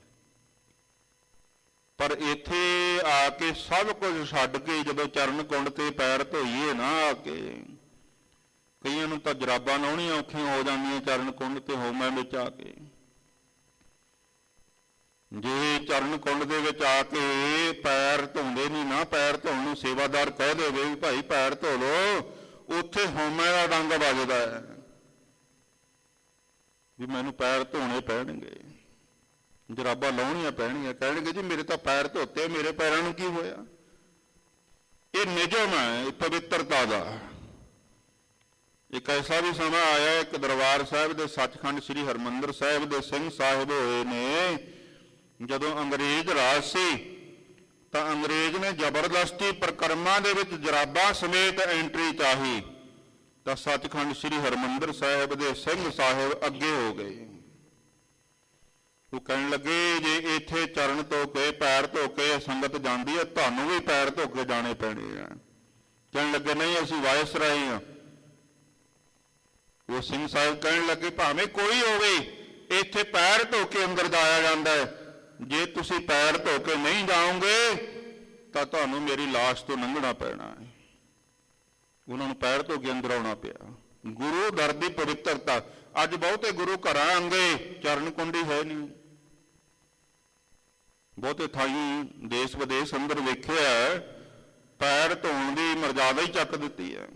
ਪਰ ਇੱਥੇ ਆ ਕੇ ਸਭ ਕੁਝ ਛੱਡ ਕੇ ਜਦੋਂ ਚਰਨ ਕੁੰਡ ਤੇ ਪੈਰ ਧੋਈਏ ਨਾ ਆ ਕੇ, ਕਈਆਂ ਨੂੰ ਤਾਂ ਜਰਾਬਾਂ ਲਾਉਣੀਆਂ ਔਖੀਆਂ ਹੋ ਜਾਂਦੀਆਂ ਚਰਨ ਕੁੰਡ ਤੇ ਹੋਮਾਂ ਵਿੱਚ ਆ ਕੇ। ਜੇ ਚਰਨ ਕੁੰਡ ਦੇ ਵਿੱਚ ਆ ਕੇ ਪੈਰ ਧੋਂਦੇ ਨਹੀਂ ਨਾ, ਪੈਰ ਧੋਣ ਨੂੰ ਸੇਵਾਦਾਰ ਕਹਿ ਦੇਵੇ ਵੀ ਭਾਈ ਪੈਰ ਧੋ ਲੋ, ਉੱਥੇ ਹੋਮੇ ਦਾ ਡੰਗ ਵੱਜਦਾ ਹੈ ਵੀ ਮੈਨੂੰ ਪੈਰ ਧੋਣੇ ਪੈਣਗੇ, ਜਰਾਬਾਂ ਲਾਉਣੀਆਂ ਪੈਣਗੀਆਂ। ਕਹਿਣਗੇ ਜੀ ਮੇਰੇ ਤਾਂ ਪੈਰ ਧੋਤੇ, ਮੇਰੇ ਪੈਰਾਂ ਨੂੰ ਕੀ ਹੋਇਆ? ਇਹ ਨਿਯਮ ਹੈ ਪਵਿੱਤਰਤਾ ਦਾ। ਇੱਕ ਐਸਾ ਵੀ ਸਮਾਂ ਆਇਆ, ਇੱਕ ਦਰਬਾਰ ਸਾਹਿਬ ਦੇ ਸੱਚਖੰਡ ਸ੍ਰੀ ਹਰਿਮੰਦਰ ਸਾਹਿਬ ਦੇ ਸਿੰਘ ਸਾਹਿਬ ਹੋਏ ਨੇ। ਜਦੋਂ ਅੰਗਰੇਜ਼ ਰਾਜ ਸੀ ਤਾਂ ਅੰਗਰੇਜ਼ ਨੇ ਜ਼ਬਰਦਸਤੀ ਪ੍ਰਕਰਮਾਂ ਦੇ ਵਿੱਚ ਜਰਾਬਾਂ ਸਮੇਤ ਐਂਟਰੀ ਚਾਹੀ ਤਾਂ ਸੱਚਖੰਡ ਸ੍ਰੀ ਹਰਿਮੰਦਰ ਸਾਹਿਬ ਦੇ ਸਿੰਘ ਸਾਹਿਬ ਅੱਗੇ ਹੋ ਗਏ। ਉਹ ਕਹਿਣ ਲੱਗੇ ਜੇ ਇੱਥੇ ਚਰਨ ਧੋ ਕੇ ਪੈਰ ਧੋ ਕੇ ਸੰਗਤ ਜਾਂਦੀ ਹੈ, ਤੁਹਾਨੂੰ ਵੀ ਪੈਰ ਧੋ ਕੇ ਜਾਣੇ ਪੈਣੇ ਆ। ਕਹਿਣ ਲੱਗੇ ਨਹੀਂ ਅਸੀਂ ਵਾਇਸਰਾਏ ਹਾਂ। ਉਹ ਸਿੰਘ ਸਾਹਿਬ ਕਹਿਣ ਲੱਗੇ ਭਾਵੇਂ ਕੋਈ ਹੋਵੇ, ਇੱਥੇ ਪੈਰ ਧੋ ਕੇ ਅੰਦਰ ਜਾਇਆ ਜਾਂਦਾ ਹੈ। ਜੇ ਤੁਸੀਂ ਪੈਰ ਧੋ ਕੇ ਨਹੀਂ ਜਾਓਗੇ ਤਾਂ ਤੁਹਾਨੂੰ ਮੇਰੀ ਲਾਸ਼ ਤੋਂ ਲੰਘਣਾ ਪੈਣਾ ਹੈ। ਉਹਨਾਂ ਨੂੰ ਪੈਰ ਧੋ ਕੇ ਅੰਦਰ ਆਉਣਾ ਪਿਆ। ਗੁਰੂ ਦਰ ਦੀ ਪਵਿੱਤਰਤਾ। ਅੱਜ ਬਹੁਤੇ ਗੁਰੂ ਘਰਾਂ ਆਂਗੇ ਚਰਨ ਕੁੰਡੀ ਹੈ ਨਹੀਂ। ਬਹੁਤੇ ਥਾਈਂ ਦੇਸ਼ ਵਿਦੇਸ਼ ਅੰਦਰ ਵੇਖਿਆ ਪੈਰ ਧੋਣ ਦੀ ਮਰਜ਼ਾਦਾ ਹੀ ਚੱਕ ਦਿੱਤੀ ਹੈ।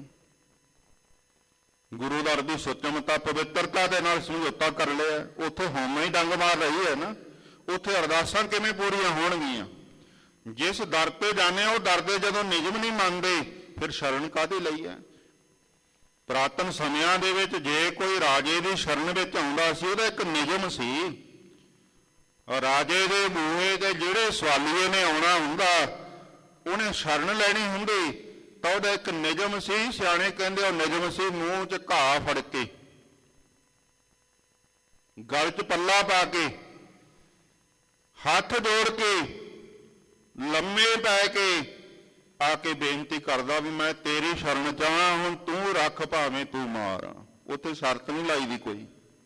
ਗੁਰੂ ਦਰ ਦੀ ਸੁਚਮਤਾ ਪਵਿੱਤਰਤਾ ਦੇ ਨਾਲ ਸਮਝੌਤਾ ਕਰ ਲਿਆ। ਉੱਥੇ ਹੋਮੇ ਹੀ ਡੰਗ ਮਾਰ ਰਹੀ ਹੈ ਨਾ, ਉੱਥੇ ਅਰਦਾਸਾਂ ਕਿਵੇਂ ਪੂਰੀਆਂ ਹੋਣਗੀਆਂ? ਜਿਸ ਦਰ ਤੇ ਜਾਂਦੇ ਉਹ ਦਰ ਦੇ ਜਦੋਂ ਨਿਯਮ ਨਹੀਂ ਮੰਨਦੇ ਫਿਰ ਸ਼ਰਨ ਕਾਹਦੇ ਲਈ ਹੈ? ਪੁਰਾਤਨ ਸਮਿਆਂ ਦੇ ਵਿੱਚ ਜੇ ਕੋਈ ਰਾਜੇ ਦੀ ਸ਼ਰਨ ਵਿੱਚ ਆਉਂਦਾ ਸੀ, ਉਹਦਾ ਇੱਕ ਨਿਯਮ ਸੀ। ਰਾਜੇ ਦੇ ਬੂਹੇ ਤੇ ਜਿਹੜੇ ਸਵਾਲੀਏ ਨੇ ਆਉਣਾ ਹੁੰਦਾ, ਉਹਨੇ ਸ਼ਰਨ ਲੈਣੀ ਹੁੰਦੀ ਤਾਂ ਉਹਦਾ ਇੱਕ ਨਿਯਮ ਸੀ। ਸਿਆਣੇ ਕਹਿੰਦੇ ਉਹ ਨਿਯਮ ਸੀ ਮੂੰਹ 'ਚ ਘਾਹ ਫੜ ਕੇ, ਗਲ 'ਚ ਪੱਲਾ ਪਾ ਕੇ, ਹੱਥ ਜੋੜ ਕੇ, ਲੰਮੇ ਪੈ ਕੇ ਆ ਕੇ ਬੇਨਤੀ ਕਰਦਾ ਵੀ ਮੈਂ ਤੇਰੀ ਸ਼ਰਨ ਚਾਹਾਂ, ਹੁਣ ਤੂੰ ਰੱਖ ਭਾਵੇਂ ਤੂੰ ਮਾਰ। ਉੱਥੇ ਸ਼ਰਤ ਨਹੀਂ ਲਾਈ ਦੀ ਕੋਈ।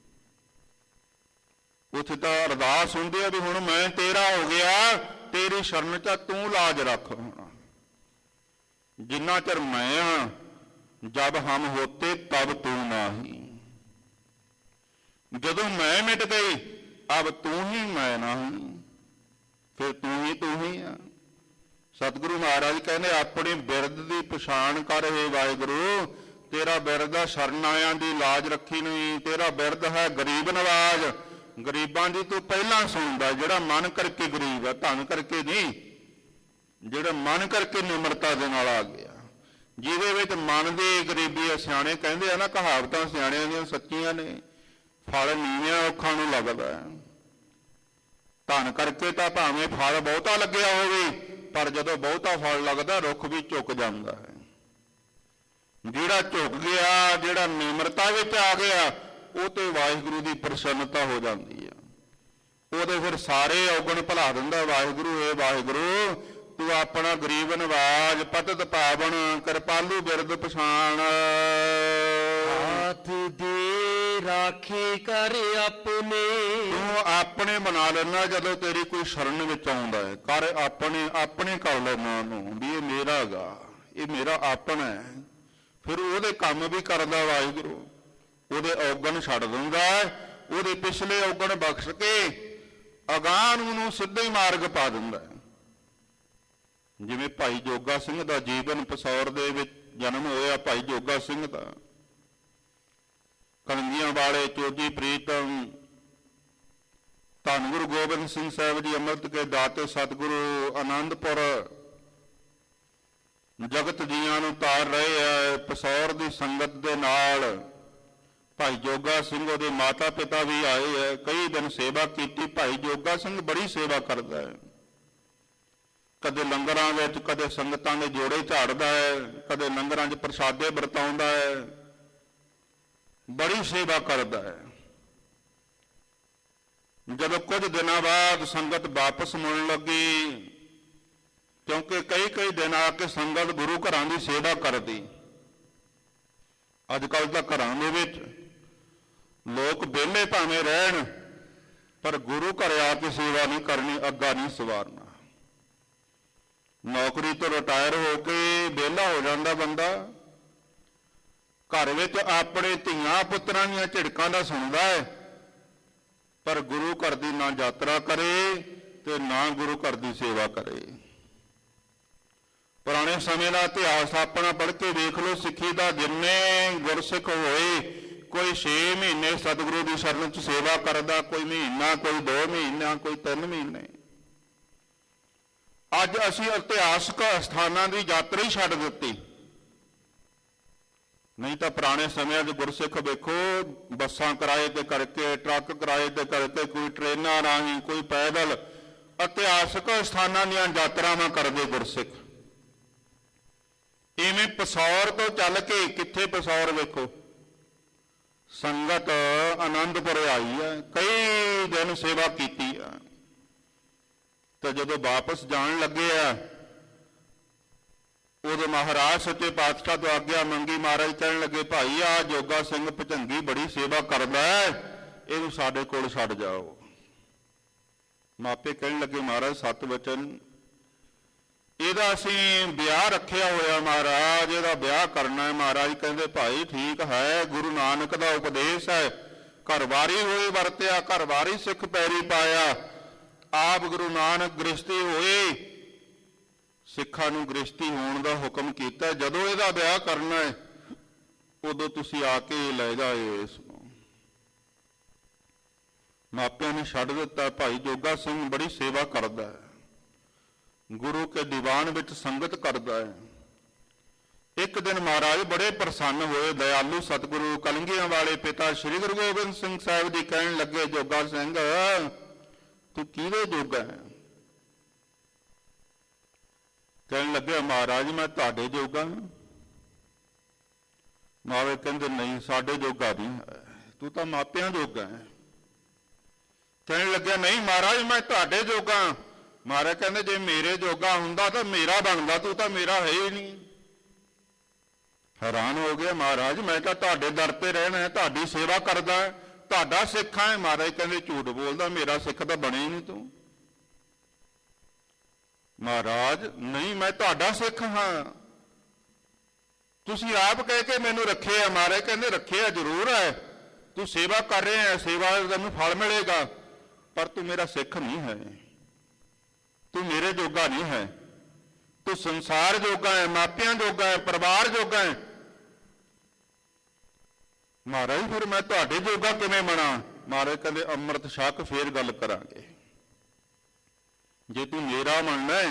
ਉੱਥੇ ਤਾਂ ਅਰਦਾਸ ਹੁੰਦੀ ਆ ਵੀ ਹੁਣ ਮੈਂ ਤੇਰਾ ਹੋ ਗਿਆ, ਤੇਰੀ ਸ਼ਰਨ 'ਚ ਤੂੰ ਲਾਜ ਰੱਖ। ਹੋਣਾ ਜਿੰਨਾ ਚਿਰ ਮੈਂ ਹਾਂ, ਜਬ ਹਮ ਹੋਤੇ ਤਬ ਤੂੰ ਨਾਹੀਂ। ਜਦੋਂ ਮੈਂ ਮਿਟ ਗਈ ਅਬ ਤੂੰ ਹੀ ਮੈਂ ਨਹੀਂ, ਫਿਰ ਤੂੰ ਹੀ ਆ। ਸਤਿਗੁਰੂ ਮਹਾਰਾਜ ਕਹਿੰਦੇ ਆਪਣੀ ਬਿਰਦ ਦੀ ਪਛਾਣ ਕਰ ਹੇ ਵਾਹਿਗੁਰੂ, ਤੇਰਾ ਬਿਰਦ ਆ ਸ਼ਰਨ ਆਇਆਂ ਦੀ ਲਾਜ ਰੱਖੀ ਨਹੀਂ। ਤੇਰਾ ਬਿਰਦ ਹੈ ਗਰੀਬ ਨਵਾਜ, ਗਰੀਬਾਂ ਦੀ ਤੂੰ ਪਹਿਲਾਂ ਸੁਣਦਾ। ਜਿਹੜਾ ਮਨ ਕਰਕੇ ਗਰੀਬ ਹੈ, ਧਨ ਕਰਕੇ ਨਹੀਂ, ਜਿਹੜਾ ਮਨ ਕਰਕੇ ਨਿਮਰਤਾ ਦੇ ਨਾਲ ਆ ਗਿਆ, ਜਿਹਦੇ ਵਿੱਚ ਮਨ ਦੀ ਗਰੀਬੀ ਹੈ। ਸਿਆਣੇ ਕਹਿੰਦੇ ਆ ਨਾ, ਕਹਾਵਤਾਂ ਸਿਆਣਿਆਂ ਦੀਆਂ ਸੱਚੀਆਂ ਨੇ, ਫਲ ਨੀਵਿਆਂ ਔਖਾਂ ਨੂੰ ਲੱਗਦਾ ਹੈ। ਧਨ ਕਰਕੇ ਤਾਂ ਭਾਵੇਂ ਫਲ ਬਹੁਤਾ ਲੱਗਿਆ ਹੋਵੇ, ਪਰ ਜਦੋਂ ਬਹੁਤਾ ਫਲ ਲੱਗਦਾ ਰੁੱਖ ਵੀ ਝੁਕ ਜਾਂਦਾ ਹੈ। ਜਿਹੜਾ ਝੁਕ ਗਿਆ, ਜਿਹੜਾ ਨਿਮਰਤਾ ਵਿੱਚ ਆ ਗਿਆ, ਉਹ ਤੇ ਵਾਹਿਗੁਰੂ ਦੀ ਪ੍ਰਸੰਨਤਾ ਹੋ ਜਾਂਦੀ ਹੈ। ਉਹਦੇ ਫਿਰ ਸਾਰੇ ਔਗਣ ਭੁਲਾ ਦਿੰਦਾ। ਵਾਹਿਗੁਰੂ ਏ ਵਾਹਿਗੁਰੂ, ਤੂੰ ਆਪਣਾ ਗਰੀਬ ਨਵਾਜ, ਪਤਿਤ ਪਾਵਨ, ਕਿਰਪਾਲੂ ਬਿਰਦ ਪਛਾਣ। ਹਾਥ ਦੇ ਰਾਖੇ ਕਰ ਆਪਣੇ, ਤੂੰ ਆਪਣੇ ਬਣਾ ਲੈਣਾ। ਜਦੋਂ ਤੇਰੀ ਕੋਈ ਸ਼ਰਨ ਵਿੱਚ ਆਉਂਦਾ ਹੈ, ਕਰ ਆਪਣੇ ਕਰ ਲੈਣਾ ਉਹਨੂੰ ਵੀ ਇਹ ਮੇਰਾ ਗਾ, ਇਹ ਮੇਰਾ ਆਪਣਾ ਹੈ। ਫਿਰ ਉਹਦੇ ਕੰਮ ਵੀ ਕਰਦਾ ਵਾਹਿਗੁਰੂ, ਉਹਦੇ ਔਗਣ ਛੱਡ ਦਿੰਦਾ, ਉਹਦੇ ਪਿਛਲੇ ਔਗਣ ਬਖਸ਼ ਕੇ ਅਗਾਂਹ ਨੂੰ ਸਿੱਧੇ ਹੀ ਮਾਰਗ ਪਾ ਦਿੰਦਾ ਹੈ। ਜਿਵੇਂ ਭਾਈ ਜੋਗਾ ਸਿੰਘ ਦਾ ਜੀਵਨ ਪਸੌਰ ਦੇ ਵਿੱਚ ਜਨਮ ਹੋਇਆ। ਭਾਈ ਜੋਗਾ ਸਿੰਘ ਦਾ ਕਲੰਗੀਆਂ ਵਾਲੇ ਚੋਜੀ ਪ੍ਰੀਤਮ ਧੰਨ ਗੁਰੂ ਗੋਬਿੰਦ ਸਿੰਘ ਸਾਹਿਬ ਜੀ ਅੰਮ੍ਰਿਤ ਕੇ ਦਾਤੇ ਸਤਿਗੁਰੂ ਆਨੰਦਪੁਰ ਜਗਤ ਜੀਆਂ ਨੂੰ ਤਾਰ ਰਹੇ ਆ। ਪਸੌਰ ਦੀ ਸੰਗਤ ਦੇ ਨਾਲ ਭਾਈ ਜੋਗਾ ਸਿੰਘ ਉਹਦੇ ਮਾਤਾ ਪਿਤਾ ਵੀ ਆਏ ਹੈ। ਕਈ ਦਿਨ ਸੇਵਾ ਕੀਤੀ। ਭਾਈ ਜੋਗਾ ਸਿੰਘ ਬੜੀ ਸੇਵਾ ਕਰਦਾ ਹੈ। ਕਦੇ ਲੰਗਰਾਂ ਵਿੱਚ, ਕਦੇ ਸੰਗਤਾਂ ਦੇ ਜੋੜੇ ਝਾੜਦਾ ਹੈ, ਕਦੇ ਲੰਗਰਾਂ 'ਚ ਪ੍ਰਸ਼ਾਦੇ ਵਰਤਾਉਂਦਾ ਹੈ। ਬੜੀ ਸੇਵਾ ਕਰਦਾ ਹੈ। ਜਦੋਂ ਕੁਝ ਦਿਨਾਂ ਬਾਅਦ ਸੰਗਤ ਵਾਪਸ ਮੁੜਨ ਲੱਗੀ, ਕਿਉਂਕਿ ਕਈ ਦਿਨ ਆ ਕੇ ਸੰਗਤ ਗੁਰੂ ਘਰਾਂ ਦੀ ਸੇਵਾ ਕਰਦੀ। ਅੱਜ ਕੱਲ੍ਹ ਤਾਂ ਘਰਾਂ ਦੇ ਵਿੱਚ ਲੋਕ ਵਿਹਲੇ ਭਾਵੇਂ ਰਹਿਣ, ਪਰ ਗੁਰੂ ਘਰ ਆ ਕੇ ਸੇਵਾ ਨਹੀਂ ਕਰਨੀ, ਅੱਗਾ ਨਹੀਂ ਸਵਾਰਨਾ। ਨੌਕਰੀ ਤੋਂ ਰਿਟਾਇਰ ਹੋ ਕੇ ਵਿਹਲਾ ਹੋ ਜਾਂਦਾ ਬੰਦਾ, ਘਰ ਵਿੱਚ ਆਪਣੇ ਧੀਆਂ ਪੁੱਤਰਾਂ ਦੀਆਂ ਝਿੜਕਾਂ ਦਾ ਸੁਣਦਾ ਹੈ, ਪਰ ਗੁਰੂ ਘਰ ਦੀ ਨਾ ਯਾਤਰਾ ਕਰੇ ਤੇ ਨਾ ਗੁਰੂ ਘਰ ਦੀ ਸੇਵਾ ਕਰੇ। ਪੁਰਾਣੇ ਸਮੇਂ ਦਾ ਇਤਿਹਾਸ ਆਪਣਾ ਪੜ੍ਹ ਕੇ ਵੇਖ ਲਓ। ਸਿੱਖੀ ਦਾ ਜਿੰਨੇ ਗੁਰਸਿੱਖ ਹੋਏ, ਕੋਈ 6 ਮਹੀਨੇ ਸਤਿਗੁਰੂ ਦੀ ਸ਼ਰਨ 'ਚ ਸੇਵਾ ਕਰਦਾ, ਕੋਈ ਮਹੀਨਾ, ਕੋਈ 2 ਮਹੀਨਾ, ਕੋਈ 3 ਮਹੀਨੇ। ਅੱਜ ਅਸੀਂ ਇਤਿਹਾਸਕ ਸਥਾਨਾਂ ਦੀ ਯਾਤਰਾ ਹੀ ਛੱਡ ਦਿੱਤੀ। ਨਹੀਂ ਤਾਂ ਪੁਰਾਣੇ ਸਮਿਆਂ 'ਚ ਗੁਰਸਿੱਖ ਵੇਖੋ, ਬੱਸਾਂ ਕਿਰਾਏ ਤੇ ਕਰਕੇ, ਟਰੱਕ ਕਿਰਾਏ ਤੇ ਕਰਕੇ, ਕੋਈ ਟ੍ਰੇਨਾਂ ਰਾਹੀਂ, ਕੋਈ ਪੈਦਲ ਇਤਿਹਾਸਕ ਸਥਾਨਾਂ ਦੀਆਂ ਯਾਤਰਾਵਾਂ ਕਰਦੇ ਗੁਰਸਿੱਖ। ਇਵੇਂ ਪਸੌਰ ਤੋਂ ਚੱਲ ਕੇ ਕਿੱਥੇ ਪਸੌਰ ਵੇਖੋ, ਸੰਗਤ ਆਨੰਦਪੁਰ ਆਈ ਹੈ, ਕਈ ਦਿਨ ਸੇਵਾ ਕੀਤੀ ਆ। ਤੇ ਜਦੋਂ ਵਾਪਸ ਜਾਣ ਲੱਗੇ ਆ, ਉਦੋਂ ਮਹਾਰਾਜ ਸੱਚੇ ਪਾਤਸ਼ਾਹ ਤੋਂ ਆਗਿਆ ਮੰਗੀ। ਮਹਾਰਾਜ ਕਹਿਣ ਲੱਗੇ, ਭਾਈ ਆ ਜੋਗਾ ਸਿੰਘ ਭੁਜੰਗੀ ਬੜੀ ਸੇਵਾ ਕਰਦਾ ਹੈ, ਇਹਨੂੰ ਸਾਡੇ ਕੋਲ ਛੱਡ ਜਾਓ। ਮਾਪੇ ਕਹਿਣ ਲੱਗੇ, ਮਹਾਰਾਜ 7 ਵਚਨ, ਇਹਦਾ ਅਸੀਂ ਵਿਆਹ ਰੱਖਿਆ ਹੋਇਆ ਮਹਾਰਾਜ, ਇਹਦਾ ਵਿਆਹ ਕਰਨਾ ਹੈ। ਮਹਾਰਾਜ ਕਹਿੰਦੇ, ਭਾਈ ਠੀਕ ਹੈ, ਗੁਰੂ ਨਾਨਕ ਦਾ ਉਪਦੇਸ਼ ਹੈ, ਘਰਵਾਰੀ ਹੋਏ ਵਰਤਿਆ, ਘਰਵਾਰੀ ਸਿੱਖ ਪੈਰੀ ਪਾਇਆ। ਆਪ ਗੁਰੂ ਨਾਨਕ ਗ੍ਰਸਤੀ ਹੋਏ, ਸਿੱਖਾਂ ਨੂੰ ਗ੍ਰਸਤੀ ਹੋਣ ਦਾ ਹੁਕਮ ਕੀਤਾ। ਜਦੋਂ ਇਹਦਾ ਵਿਆਹ ਕਰਨਾ ਹੈ, ਉਦੋਂ ਤੁਸੀਂ ਆ ਕੇ ਲੈ ਜਾਏ ਇਸ ਨੂੰ। ਮਾਪਿਆਂ ਨੇ ਛੱਡ ਦਿੱਤਾ। ਭਾਈ ਜੋਗਾ ਸਿੰਘ ਬੜੀ ਸੇਵਾ ਕਰਦਾ ਹੈ, ਗੁਰੂ ਕੇ ਦੀਵਾਨ ਵਿੱਚ ਸੰਗਤ ਕਰਦਾ ਹੈ। ਇੱਕ ਦਿਨ ਮਹਾਰਾਜ ਬੜੇ ਪ੍ਰਸੰਨ ਹੋਏ। ਦਇਆਲੂ ਸਤਿਗੁਰੂ ਕਲੰਗੀਆਂ ਵਾਲੇ ਪਿਤਾ ਸ੍ਰੀ ਗੁਰੂ ਗੋਬਿੰਦ ਸਿੰਘ ਸਾਹਿਬ ਜੀ ਕਹਿਣ ਲੱਗੇ, ਜੋਗਾ ਸਿੰਘ ਤੂੰ ਕਿਹਦੇ ਜੋਗਾ ਹੈ? ਕਹਿਣ ਲੱਗੇ, ਮਹਾਰਾਜ ਮੈਂ ਤੁਹਾਡੇ ਜੋਗਾ। ਮਹਾਰਾਜ ਕਹਿੰਦੇ, ਨਹੀਂ ਸਾਡੇ ਜੋਗਾ ਨਹੀਂ ਹੈ, ਤੂੰ ਤਾਂ ਮਾਪਿਆਂ ਜੋਗਾ ਹੈ। ਕਹਿਣ ਲੱਗਿਆ, ਨਹੀਂ ਮਹਾਰਾਜ ਮੈਂ ਤੁਹਾਡੇ ਜੋਗਾ। ਮਹਾਰਾਜ ਕਹਿੰਦੇ, ਜੇ ਮੇਰੇ ਜੋਗਾ ਹੁੰਦਾ ਤਾਂ ਮੇਰਾ ਬਣਦਾ, ਤੂੰ ਤਾਂ ਮੇਰਾ ਹੈ ਹੀ ਨਹੀਂ। ਹੈਰਾਨ ਹੋ ਗਿਆ ਮਹਾਰਾਜ, ਮੈਂ ਤਾਂ ਤੁਹਾਡੇ ਦਰ ਤੇ ਰਹਿਣਾ ਹੈ, ਤੁਹਾਡੀ ਸੇਵਾ ਕਰਦਾ, ਤੁਹਾਡਾ ਸਿੱਖ ਹੈ। ਮਹਾਰਾਜ ਕਹਿੰਦੇ, ਝੂਠ ਬੋਲਦਾ, ਮੇਰਾ ਸਿੱਖ ਤਾਂ ਬਣੇ ਹੀ ਨਹੀਂ ਤੂੰ। ਮਹਾਰਾਜ, ਨਹੀਂ ਮੈਂ ਤੁਹਾਡਾ ਸਿੱਖ ਹਾਂ, ਤੁਸੀਂ ਆਪ ਕਹਿ ਕੇ ਮੈਨੂੰ ਰੱਖਿਆ। ਮਹਾਰਾਜ ਕਹਿੰਦੇ, ਰੱਖਿਆ ਜ਼ਰੂਰ ਹੈ, ਤੂੰ ਸੇਵਾ ਕਰ ਰਿਹਾ ਹੈ, ਸੇਵਾ ਦਾ ਤੈਨੂੰ ਫਲ ਮਿਲੇਗਾ, ਪਰ ਤੂੰ ਮੇਰਾ ਸਿੱਖ ਨਹੀਂ ਹੈ, ਤੂੰ ਮੇਰੇ ਜੋਗਾ ਨਹੀਂ ਹੈ, ਤੂੰ ਸੰਸਾਰ ਜੋਗਾ ਹੈ, ਮਾਪਿਆਂ ਜੋਗਾ ਹੈ, ਪਰਿਵਾਰ ਜੋਗਾ ਹੈ। ਮਹਾਰਾਜ ਫਿਰ ਮੈਂ ਤੁਹਾਡੇ ਜੋਗਾ ਕਿਵੇਂ ਬਣਾ? ਮਹਾਰਾਜ ਕਹਿੰਦੇ, ਅੰਮ੍ਰਿਤ ਛਕ ਫੇਰ ਗੱਲ ਕਰਾਂਗੇ। ਜੇ ਤੂੰ ਮੇਰਾ ਮੰਨਣਾ ਹੈ,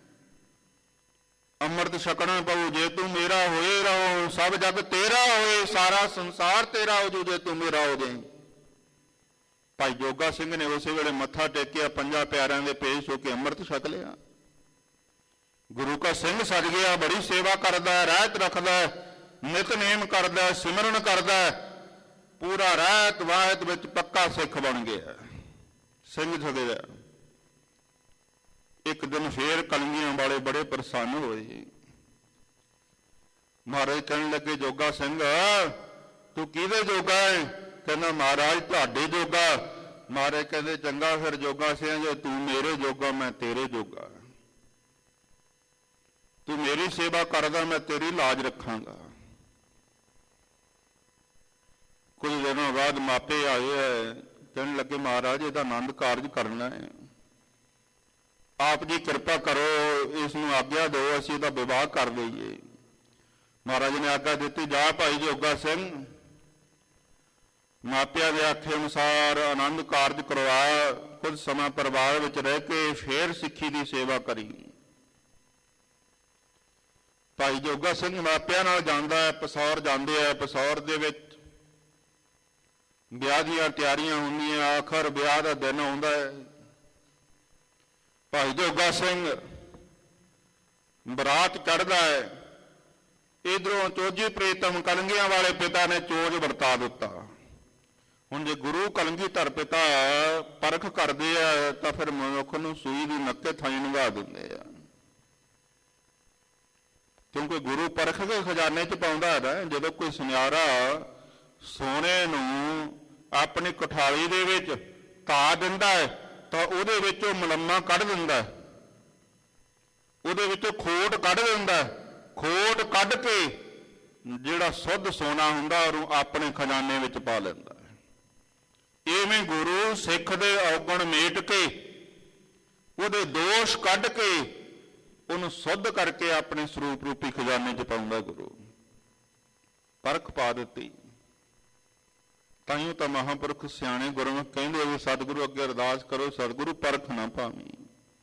ਅੰਮ੍ਰਿਤ ਛਕਣਾ ਪਊ। ਜੇ ਤੂੰ ਮੇਰਾ ਹੋਏ ਰਹੋ, ਸਭ ਜਗ ਤੇਰਾ ਹੋਏ, ਸਾਰਾ ਸੰਸਾਰ ਤੇਰਾ ਹੋ ਜੂ ਜੇ ਤੂੰ ਮੇਰਾ ਹੋ ਜਾਏ। ਭਾਈ ਜੋਗਾ ਸਿੰਘ ਨੇ ਉਸੇ ਵੇਲੇ ਮੱਥਾ ਟੇਕਿਆ, 5 ਪਿਆਰਿਆਂ ਦੇ ਪੇਸ਼ ਹੋ ਕੇ ਅੰਮ੍ਰਿਤ ਛਕ ਲਿਆ। ਗੁਰੂ ਕਾ ਸਿੰਘ ਸਜ ਗਿਆ, ਬੜੀ ਸੇਵਾ ਕਰਦਾ, ਰਹਿਤ ਰੱਖਦਾ, ਨਿਤਨੇਮ ਕਰਦਾ, ਸਿਮਰਨ ਕਰਦਾ, ਪੂਰਾ ਰਹਿਤ ਵਾਹਿਤ ਵਿੱਚ ਪੱਕਾ ਸਿੱਖ ਬਣ ਗਿਆ, ਸਿੰਘ ਸਜਿਆ। ਇੱਕ ਦਿਨ ਫੇਰ ਕਲੰਗੀਆਂ ਵਾਲੇ ਬੜੇ ਪ੍ਰਸੰਨ ਹੋਏ। ਮਹਾਰਾਜ ਕਹਿਣ ਲੱਗੇ, ਜੋਗਾ ਸਿੰਘ ਤੂੰ ਕਿਹਦੇ ਜੋਗਾ ਹੈ? ਕਹਿੰਦਾ, ਮਹਾਰਾਜ ਤੁਹਾਡੇ ਜੋਗਾ। ਮਹਾਰਾਜ ਕਹਿੰਦੇ, ਚੰਗਾ ਫਿਰ ਜੋਗਾ ਸਿੰਘ, ਜੇ ਤੂੰ ਮੇਰੇ ਜੋਗਾ ਮੈਂ ਤੇਰੇ ਜੋਗਾ। ਤੂੰ ਮੇਰੀ ਸੇਵਾ ਕਰਦਾ, ਮੈਂ ਤੇਰੀ ਲਾਜ ਰੱਖਾਂਗਾ। ਕੁਝ ਦਿਨਾਂ ਬਾਅਦ ਮਾਪੇ ਆਏ ਹੈ, ਕਹਿਣ ਲੱਗੇ ਮਹਾਰਾਜ ਇਹਦਾ ਆਨੰਦ ਕਾਰਜ ਕਰਨਾ ਹੈ, ਆਪ ਜੀ ਕਿਰਪਾ ਕਰੋ, ਇਸ ਨੂੰ ਆਗਿਆ ਦਿਓ ਅਸੀਂ ਇਹਦਾ ਵਿਵਾਹ ਕਰ ਲਈਏ। ਮਹਾਰਾਜ ਨੇ ਆਗਿਆ ਦਿੱਤੀ, ਜਾ ਭਾਈ ਜੋਗਾ ਸਿੰਘ, ਮਾਪਿਆਂ ਦੇ ਆਖੇ ਅਨੁਸਾਰ ਆਨੰਦ ਕਾਰਜ ਕਰਵਾ, ਕੁਝ ਸਮਾਂ ਪਰਿਵਾਰ ਵਿੱਚ ਰਹਿ ਕੇ ਫੇਰ ਸਿੱਖੀ ਦੀ ਸੇਵਾ ਕਰੀ। ਭਾਈ ਜੋਗਾ ਸਿੰਘ ਮਾਪਿਆਂ ਨਾਲ ਜਾਂਦਾ ਹੈ, ਪਸੌਰ ਜਾਂਦੇ ਆ। ਪਸੌਰ ਦੇ ਵਿੱਚ ਵਿਆਹ ਦੀਆਂ ਤਿਆਰੀਆਂ ਹੁੰਦੀਆਂ, ਆਖਰ ਵਿਆਹ ਦਾ ਦਿਨ ਆਉਂਦਾ ਹੈ। ਭਾਈ ਜੋਗਾ ਸਿੰਘ ਬਰਾਤ ਚੜ੍ਹਦਾ ਹੈ, ਇਧਰੋਂ ਚੋਜੀ ਪ੍ਰੀਤਮ ਕਲੰਗੀਆਂ ਵਾਲੇ ਪਿਤਾ ਨੇ ਚੋਜ ਵਰਤਾ ਦਿੱਤਾ। ਹੁਣ ਜੇ ਗੁਰੂ ਕਲੰਗੀਧਰ ਪਿਤਾ ਪਰਖ ਕਰਦੇ ਆ ਤਾਂ ਫਿਰ ਮਨੁੱਖ ਨੂੰ ਸੂਈ ਦੀ ਨੱਕੇ ਥਾਈ ਨਿਭਾ ਦਿੰਦੇ ਆ, ਕਿਉਂਕਿ ਗੁਰੂ ਪਰਖ ਕੇ ਖਜ਼ਾਨੇ 'ਚ ਪਾਉਂਦਾ ਹੈ। ਜਦੋਂ ਕੋਈ ਸੁਨਿਆਰਾ ਸੋਨੇ ਨੂੰ ਆਪਣੀ ਕੁਠਾਲੀ ਦੇ ਵਿੱਚ ਧਾ ਦਿੰਦਾ ਹੈ ਤਾਂ ਉਹਦੇ ਵਿੱਚੋਂ ਮਲੰਮਾ ਕੱਢ ਦਿੰਦਾ, ਉਹਦੇ ਵਿੱਚੋਂ ਖੋਟ ਕੱਢ ਦਿੰਦਾ। ਖੋਟ ਕੱਢ ਕੇ ਜਿਹੜਾ ਸੁੱਧ ਸੋਨਾ ਹੁੰਦਾ ਉਹਨੂੰ ਆਪਣੇ ਖਜ਼ਾਨੇ ਵਿੱਚ ਪਾ ਲੈਂਦਾ। ਇਵੇਂ ਗੁਰੂ ਸਿੱਖ ਦੇ ਔਗਣ ਮੇਟ ਕੇ, ਉਹਦੇ ਦੋਸ਼ ਕੱਢ ਕੇ, ਉਹਨੂੰ ਸੁੱਧ ਕਰਕੇ ਆਪਣੇ ਸਰੂਪ ਰੂਪੀ ਖਜ਼ਾਨੇ 'ਚ ਪਾਉਂਦਾ ਗੁਰੂ। ਪਰਖ ਪਾ ਦਿੱਤੀ। ਤਾਈਓ ਤਾਂ ਮਹਾਂਪੁਰਖ ਸਿਆਣੇ ਗੁਰਮੁਖ ਕਹਿੰਦੇ ਵੀ ਸਤਿਗੁਰੂ ਅੱਗੇ ਅਰਦਾਸ ਕਰੋ, ਸਤਿਗੁਰੂ ਪਰਖ ਨਾ ਪਾਵੀਂ,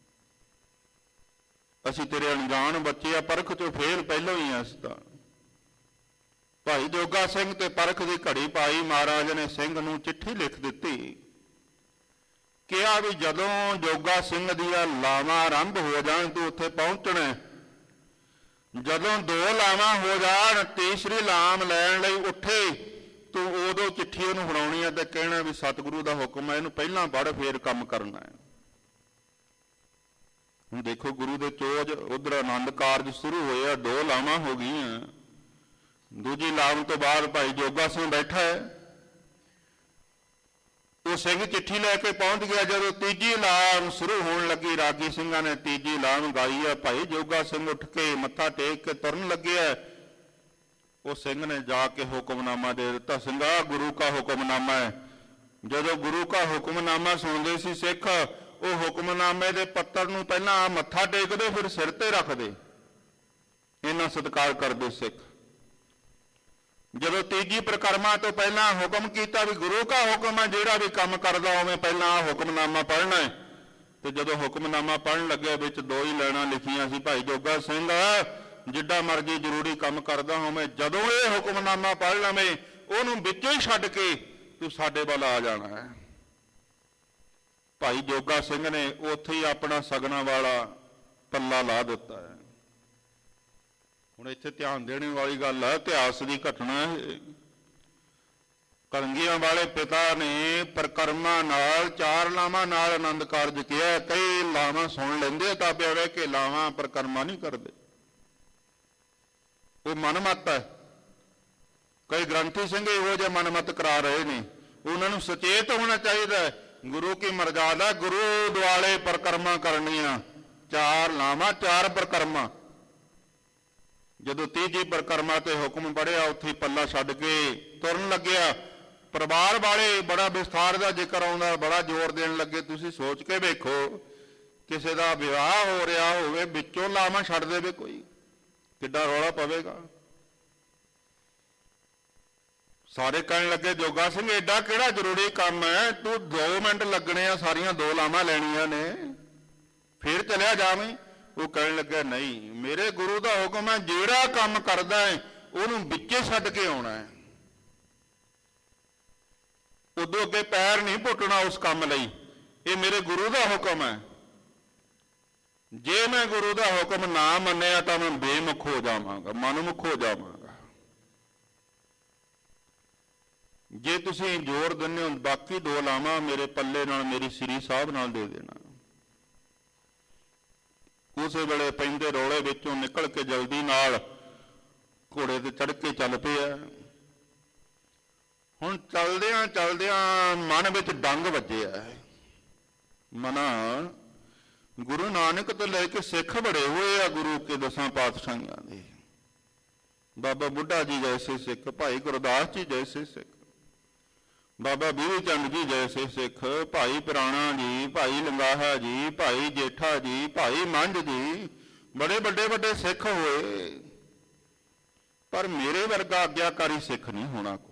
ਅਸੀਂ ਤੇਰੇ ਅਣਜਾਣ ਬੱਚੇ ਆ, ਪਰਖ 'ਚੋਂ ਫੇਲ ਪਹਿਲੋਂ ਹੀ ਆ ਅਸੀਂ ਤਾਂ। ਭਾਈ ਜੋਗਾ ਸਿੰਘ ਤੇ ਪਰਖ ਦੀ ਘੜੀ ਪਾਈ। ਮਹਾਰਾਜ ਨੇ ਸਿੰਘ ਨੂੰ ਚਿੱਠੀ ਲਿਖ ਦਿੱਤੀ, ਕਿਹਾ ਵੀ ਜਦੋਂ ਜੋਗਾ ਸਿੰਘ ਦੀਆਂ ਲਾਵਾਂ ਆਰੰਭ ਹੋ ਜਾਣ ਤੂੰ ਉੱਥੇ ਪਹੁੰਚਣਾ। ਜਦੋਂ 2 ਲਾਵਾਂ ਹੋ ਜਾਣ, ਤੀਸਰੀ ਲਾਮ ਲੈਣ ਲਈ ਉੱਠੇ, ਤੂੰ ਉਦੋਂ ਚਿੱਠੀ ਉਹਨੂੰ ਫੜਾਉਣੀ ਹੈ ਤੇ ਕਹਿਣਾ ਵੀ ਸਤਿਗੁਰੂ ਦਾ ਹੁਕਮ ਹੈ, ਇਹਨੂੰ ਪਹਿਲਾਂ ਪੜ੍ਹ ਫੇਰ ਕੰਮ ਕਰਨਾ ਹੈ। ਹੁਣ ਦੇਖੋ ਗੁਰੂ ਦੇ ਚੋਜ, ਉਧਰ ਆਨੰਦ ਕਾਰਜ ਸ਼ੁਰੂ ਹੋਏ ਆ, 2 ਲਾਵਾਂ ਹੋ ਗਈਆਂ। ਦੂਜੀ ਲਾਮ ਤੋਂ ਬਾਅਦ ਭਾਈ ਜੋਗਾ ਸਿੰਘ ਬੈਠਾ ਹੈ, ਉਹ ਸਿੰਘ ਚਿੱਠੀ ਲੈ ਕੇ ਪਹੁੰਚ ਗਿਆ। ਜਦੋਂ ਤੀਜੀ ਲਾਮ ਸ਼ੁਰੂ ਹੋਣ ਲੱਗੀ, ਰਾਗੀ ਸਿੰਘਾਂ ਨੇ ਤੀਜੀ ਲਾਮ ਗਾਈ ਹੈ। ਭਾਈ ਜੋਗਾ ਸਿੰਘ ਉੱਠ ਕੇ ਮੱਥਾ ਟੇਕ ਕੇ ਤੁਰਨ ਲੱਗਿਆ। ਉਹ ਸਿੰਘ ਨੇ ਜਾ ਕੇ ਹੁਕਮਨਾਮਾ ਦੇ ਦਿੱਤਾ, ਸਿੰਘਾ ਗੁਰੂ ਕਾ ਹੁਕਮਨਾਮਾ ਹੈ। ਜਦੋਂ ਗੁਰੂ ਕਾ ਹੁਕਮਨਾਮਾ ਸੁਣਦੇ ਸੀ ਸਿੱਖ, ਉਹ ਹੁਕਮਨਾਮੇ ਦੇ ਪੱਤਰ ਨੂੰ ਪਹਿਲਾਂ ਮੱਥਾ ਟੇਕਦੇ, ਫਿਰ ਸਿਰ ਤੇ ਰੱਖਦੇ, ਇੰਨਾ ਸਤਿਕਾਰ ਕਰਦੇ ਸਿੱਖ। ਜਦੋਂ ਤੀਜੀ ਪ੍ਰਕਰਮਾ ਤੋਂ ਪਹਿਲਾਂ ਹੁਕਮ ਕੀਤਾ ਵੀ ਗੁਰੂ ਕਾ ਹੁਕਮ ਹੈ, ਜਿਹੜਾ ਵੀ ਕੰਮ ਕਰਦਾ ਹੋਵੇ ਪਹਿਲਾਂ ਹੁਕਮਨਾਮਾ ਪੜ੍ਹਨਾ ਹੈ। ਤੇ ਜਦੋਂ ਹੁਕਮਨਾਮਾ ਪੜ੍ਹਨ ਲੱਗੇ, ਵਿੱਚ 2 ਹੀ ਲਾਈਨਾਂ ਲਿਖੀਆਂ ਸੀ, ਭਾਈ ਜੋਗਾ ਸਿੰਘ ਜਿੱਡਾ ਮਰਜ਼ੀ ਜ਼ਰੂਰੀ ਕੰਮ ਕਰਦਾ ਹੋਵੇ, ਜਦੋਂ ਇਹ ਹੁਕਮਨਾਮਾ ਪੜ੍ਹ ਲਵੇਂ ਉਹਨੂੰ ਵਿੱਚੋਂ ਹੀ ਛੱਡ ਕੇ ਤੂੰ ਸਾਡੇ ਵੱਲ ਆ ਜਾਣਾ ਹੈ। ਭਾਈ ਜੋਗਾ ਸਿੰਘ ਨੇ ਉੱਥੇ ਹੀ ਆਪਣਾ ਸਗਨਾਂ ਵਾਲਾ ਪੱਲਾ ਲਾ ਦਿੱਤਾ ਹੈ। ਹੁਣ ਇੱਥੇ ਧਿਆਨ ਦੇਣ ਵਾਲੀ ਗੱਲ ਹੈ, ਇਤਿਹਾਸ ਦੀ ਘਟਨਾ ਹੈ। ਕਲੰਗੀਆਂ ਵਾਲੇ ਪਿਤਾ ਨੇ ਪ੍ਰਕਰਮਾਂ ਨਾਲ, 4 ਲਾਵਾਂ ਨਾਲ ਆਨੰਦ ਕਾਰਜ ਕੀਤਾ। ਕਈ ਲਾਵਾਂ ਸੁਣ ਲੈਂਦੇ ਤਾਂ ਪਿਆਵੇ ਕਿ ਲਾਵਾਂ ਪ੍ਰਕਰਮਾਂ ਨਹੀਂ ਕਰਦੇ, ਉਹ ਮਨਮਤ ਹੈ। ਕਈ ਗ੍ਰੰਥੀ ਸਿੰਘ ਇਹੋ ਜਿਹੇ ਮਨਮਤ ਕਰਾ ਰਹੇ ਨੇ, ਉਹਨਾਂ ਨੂੰ ਸੁਚੇਤ ਹੋਣਾ ਚਾਹੀਦਾ ਹੈ। ਗੁਰੂ ਕੀ ਮਰਜ਼ਾਦਾ, ਗੁਰੂ ਦੁਆਲੇ ਪ੍ਰਕਰਮਾਂ ਕਰਨੀਆਂ, 4 ਲਾਵਾਂ 4 ਪ੍ਰਕਰਮਾਂ। ਜਦੋਂ ਤੀਜੀ ਪ੍ਰਕਰਮਾ ਤੇ ਹੁਕਮ ਪੜ੍ਹਿਆ, ਉੱਥੇ ਪੱਲਾ ਛੱਡ ਕੇ ਤੁਰਨ ਲੱਗਿਆ। ਪਰਿਵਾਰ ਵਾਲੇ ਬੜਾ ਵਿਸਥਾਰ ਦਾ ਜ਼ਿਕਰ ਆਉਂਦਾ, ਬੜਾ ਜ਼ੋਰ ਦੇਣ ਲੱਗੇ। ਤੁਸੀਂ ਸੋਚ ਕੇ ਵੇਖੋ, ਕਿਸੇ ਦਾ ਵਿਆਹ ਹੋ ਰਿਹਾ ਹੋਵੇ, ਵਿੱਚੋਂ ਲਾਵਾਂ ਛੱਡ ਦੇਵੇ ਕੋਈ, ਕਿੱਡਾ ਰੌਲਾ ਪਵੇਗਾ। ਸਾਰੇ ਕਹਿਣ ਲੱਗੇ, ਜੋਗਾ ਸਿੰਘ ਐਡਾ ਕਿਹੜਾ ਜ਼ਰੂਰੀ ਕੰਮ ਹੈ, ਤੂੰ 2 ਮਿੰਟ ਲੱਗਣੇ ਆ, ਸਾਰੀਆਂ 2 ਲਾਵਾਂ ਲੈਣੀਆਂ ਨੇ, ਫਿਰ ਚਲਿਆ ਜਾਵੇਂ। ਉਹ ਕਹਿਣ ਲੱਗਾ, ਨਹੀਂ, ਮੇਰੇ ਗੁਰੂ ਦਾ ਹੁਕਮ ਹੈ, ਜਿਹੜਾ ਕੰਮ ਕਰਦਾ ਹੈ ਉਹਨੂੰ ਵਿੱਚੇ ਛੱਡ ਕੇ ਆਉਣਾ ਹੈ, ਉਦੋਂ ਅੱਗੇ ਪੈਰ ਨਹੀਂ ਪੁੱਟਣਾ ਉਸ ਕੰਮ ਲਈ। ਇਹ ਮੇਰੇ ਗੁਰੂ ਦਾ ਹੁਕਮ ਹੈ। ਜੇ ਮੈਂ ਗੁਰੂ ਦਾ ਹੁਕਮ ਨਾ ਮੰਨਿਆ ਤਾਂ ਮੈਂ ਬੇਮੁਖ ਹੋ ਜਾਵਾਂਗਾ, ਮਨਮੁਖ ਹੋ ਜਾਵਾਂਗਾ। ਜੇ ਤੁਸੀਂ ਜ਼ੋਰ ਦਿੰਦੇ ਹੋ, ਬਾਕੀ 2 ਲਾਵਾਂ ਮੇਰੇ ਪੱਲੇ ਨਾਲ, ਮੇਰੀ ਸ੍ਰੀ ਸਾਹਿਬ ਨਾਲ ਦੇ ਦੇਣਾ। ਉਸੇ ਵੇਲੇ ਪੈਂਦੇ ਰੌਲੇ ਵਿੱਚੋਂ ਨਿਕਲ ਕੇ ਜਲਦੀ ਨਾਲ ਘੋੜੇ ਤੇ ਚੜ੍ਹ ਕੇ ਚੱਲ ਪਿਆ। ਹੁਣ ਚਲਦਿਆਂ ਚਲਦਿਆਂ ਮਨ ਵਿੱਚ ਡੰਗ ਵੱਜਿਆ। ਮਨਾ ਗੁਰੂ ਨਾਨਕ ਤੋਂ ਲੈ ਕੇ ਸਿੱਖ ਬੜੇ ਹੋਏ ਆ, ਗੁਰੂ ਕੇ 10 ਪਾਤਸ਼ਾਹੀਆਂ ਦੇ, ਬਾਬਾ ਬੁੱਢਾ ਜੀ ਜੈਸੇ ਸਿੱਖ, ਭਾਈ ਗੁਰਦਾਸ ਜੀ ਜੈਸੇ ਸਿੱਖ। ਬਾਬਾ ਬੀਰ ਚੰਦ ਜੀ ਜੈਸੇ ਸਿੱਖ, ਭਾਈ ਪੁਰਾਣਾ ਜੀ, ਭਾਈ ਲੰਗਾਹਾ ਜੀ, ਭਾਈ ਜੇਠਾ ਜੀ, ਭਾਈ ਮੰਝ ਜੀ, ਬੜੇ ਵੱਡੇ ਵੱਡੇ ਸਿੱਖ ਹੋਏ, ਪਰ ਮੇਰੇ ਵਰਗਾ ਆਗਿਆਕਾਰੀ ਸਿੱਖ ਨਹੀਂ ਹੋਣਾ ਕੋਈ।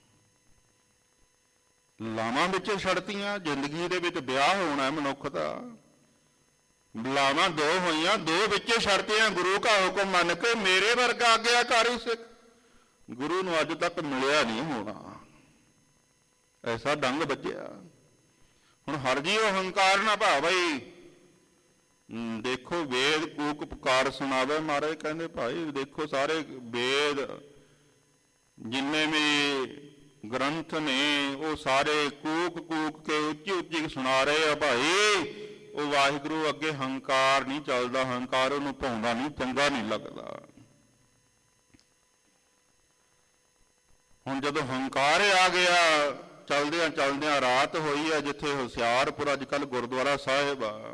ਲਾਵਾਂ ਵਿੱਚ ਛੜਤੀਆਂ, ਜ਼ਿੰਦਗੀ ਦੇ ਵਿੱਚ ਵਿਆਹ ਹੋਣਾ ਮਨੁੱਖ ਦਾ, ਲਾਵਾਂ ਦੋ ਹੋਈਆਂ, ਦੋ ਵਿੱਚੇ ਛੜਤੀਆਂ, ਗੁਰੂ ਕਾ ਹੁਕਮ ਮੰਨ ਕੇ ਮੇਰੇ ਵਰਗਾ ਆਗਿਆਕਾਰੀ ਸਿੱਖ ਗੁਰੂ ਨੂੰ ਅੱਜ ਤੱਕ ਮਿਲਿਆ ਨਹੀਂ ਹੋਣਾ। ਐਸਾ ਡੰਗ ਵੱਜਿਆ। ਹੁਣ ਹਰ ਜੀ ਉਹ ਹੰਕਾਰ ਨਾ ਭਾਵਈ। ਦੇਖੋ ਵੇਦ ਕੂਕ ਪੁਕਾਰ ਸੁਣਾਵੇ, ਮਹਾਰਾਜ ਕਹਿੰਦੇ ਭਾਈ ਦੇਖੋ ਸਾਰੇ ਵੇਦ ਜਿੰਨੇ ਵੀ ਗ੍ਰੰਥ ਨੇ ਉਹ ਸਾਰੇ ਕੂਕ ਕੂਕ ਕੇ ਉੱਚੀ ਉੱਚੀ ਸੁਣਾ ਰਹੇ ਆ ਭਾਈ। ਉਹ ਵਾਹਿਗੁਰੂ ਅੱਗੇ ਹੰਕਾਰ ਨਹੀਂ ਚੱਲਦਾ, ਹੰਕਾਰ ਉਹਨੂੰ ਭਾਉਂਦਾ ਨਹੀਂ, ਚੰਗਾ ਨਹੀਂ ਲੱਗਦਾ। ਹੁਣ ਜਦੋਂ ਹੰਕਾਰ ਆ ਗਿਆ, ਚਲਦਿਆਂ ਚਲਦਿਆਂ ਰਾਤ ਹੋਈ ਹੈ ਜਿੱਥੇ ਹੁਸ਼ਿਆਰਪੁਰ ਅੱਜ ਕੱਲ੍ਹ ਗੁਰਦੁਆਰਾ ਸਾਹਿਬ ਆ,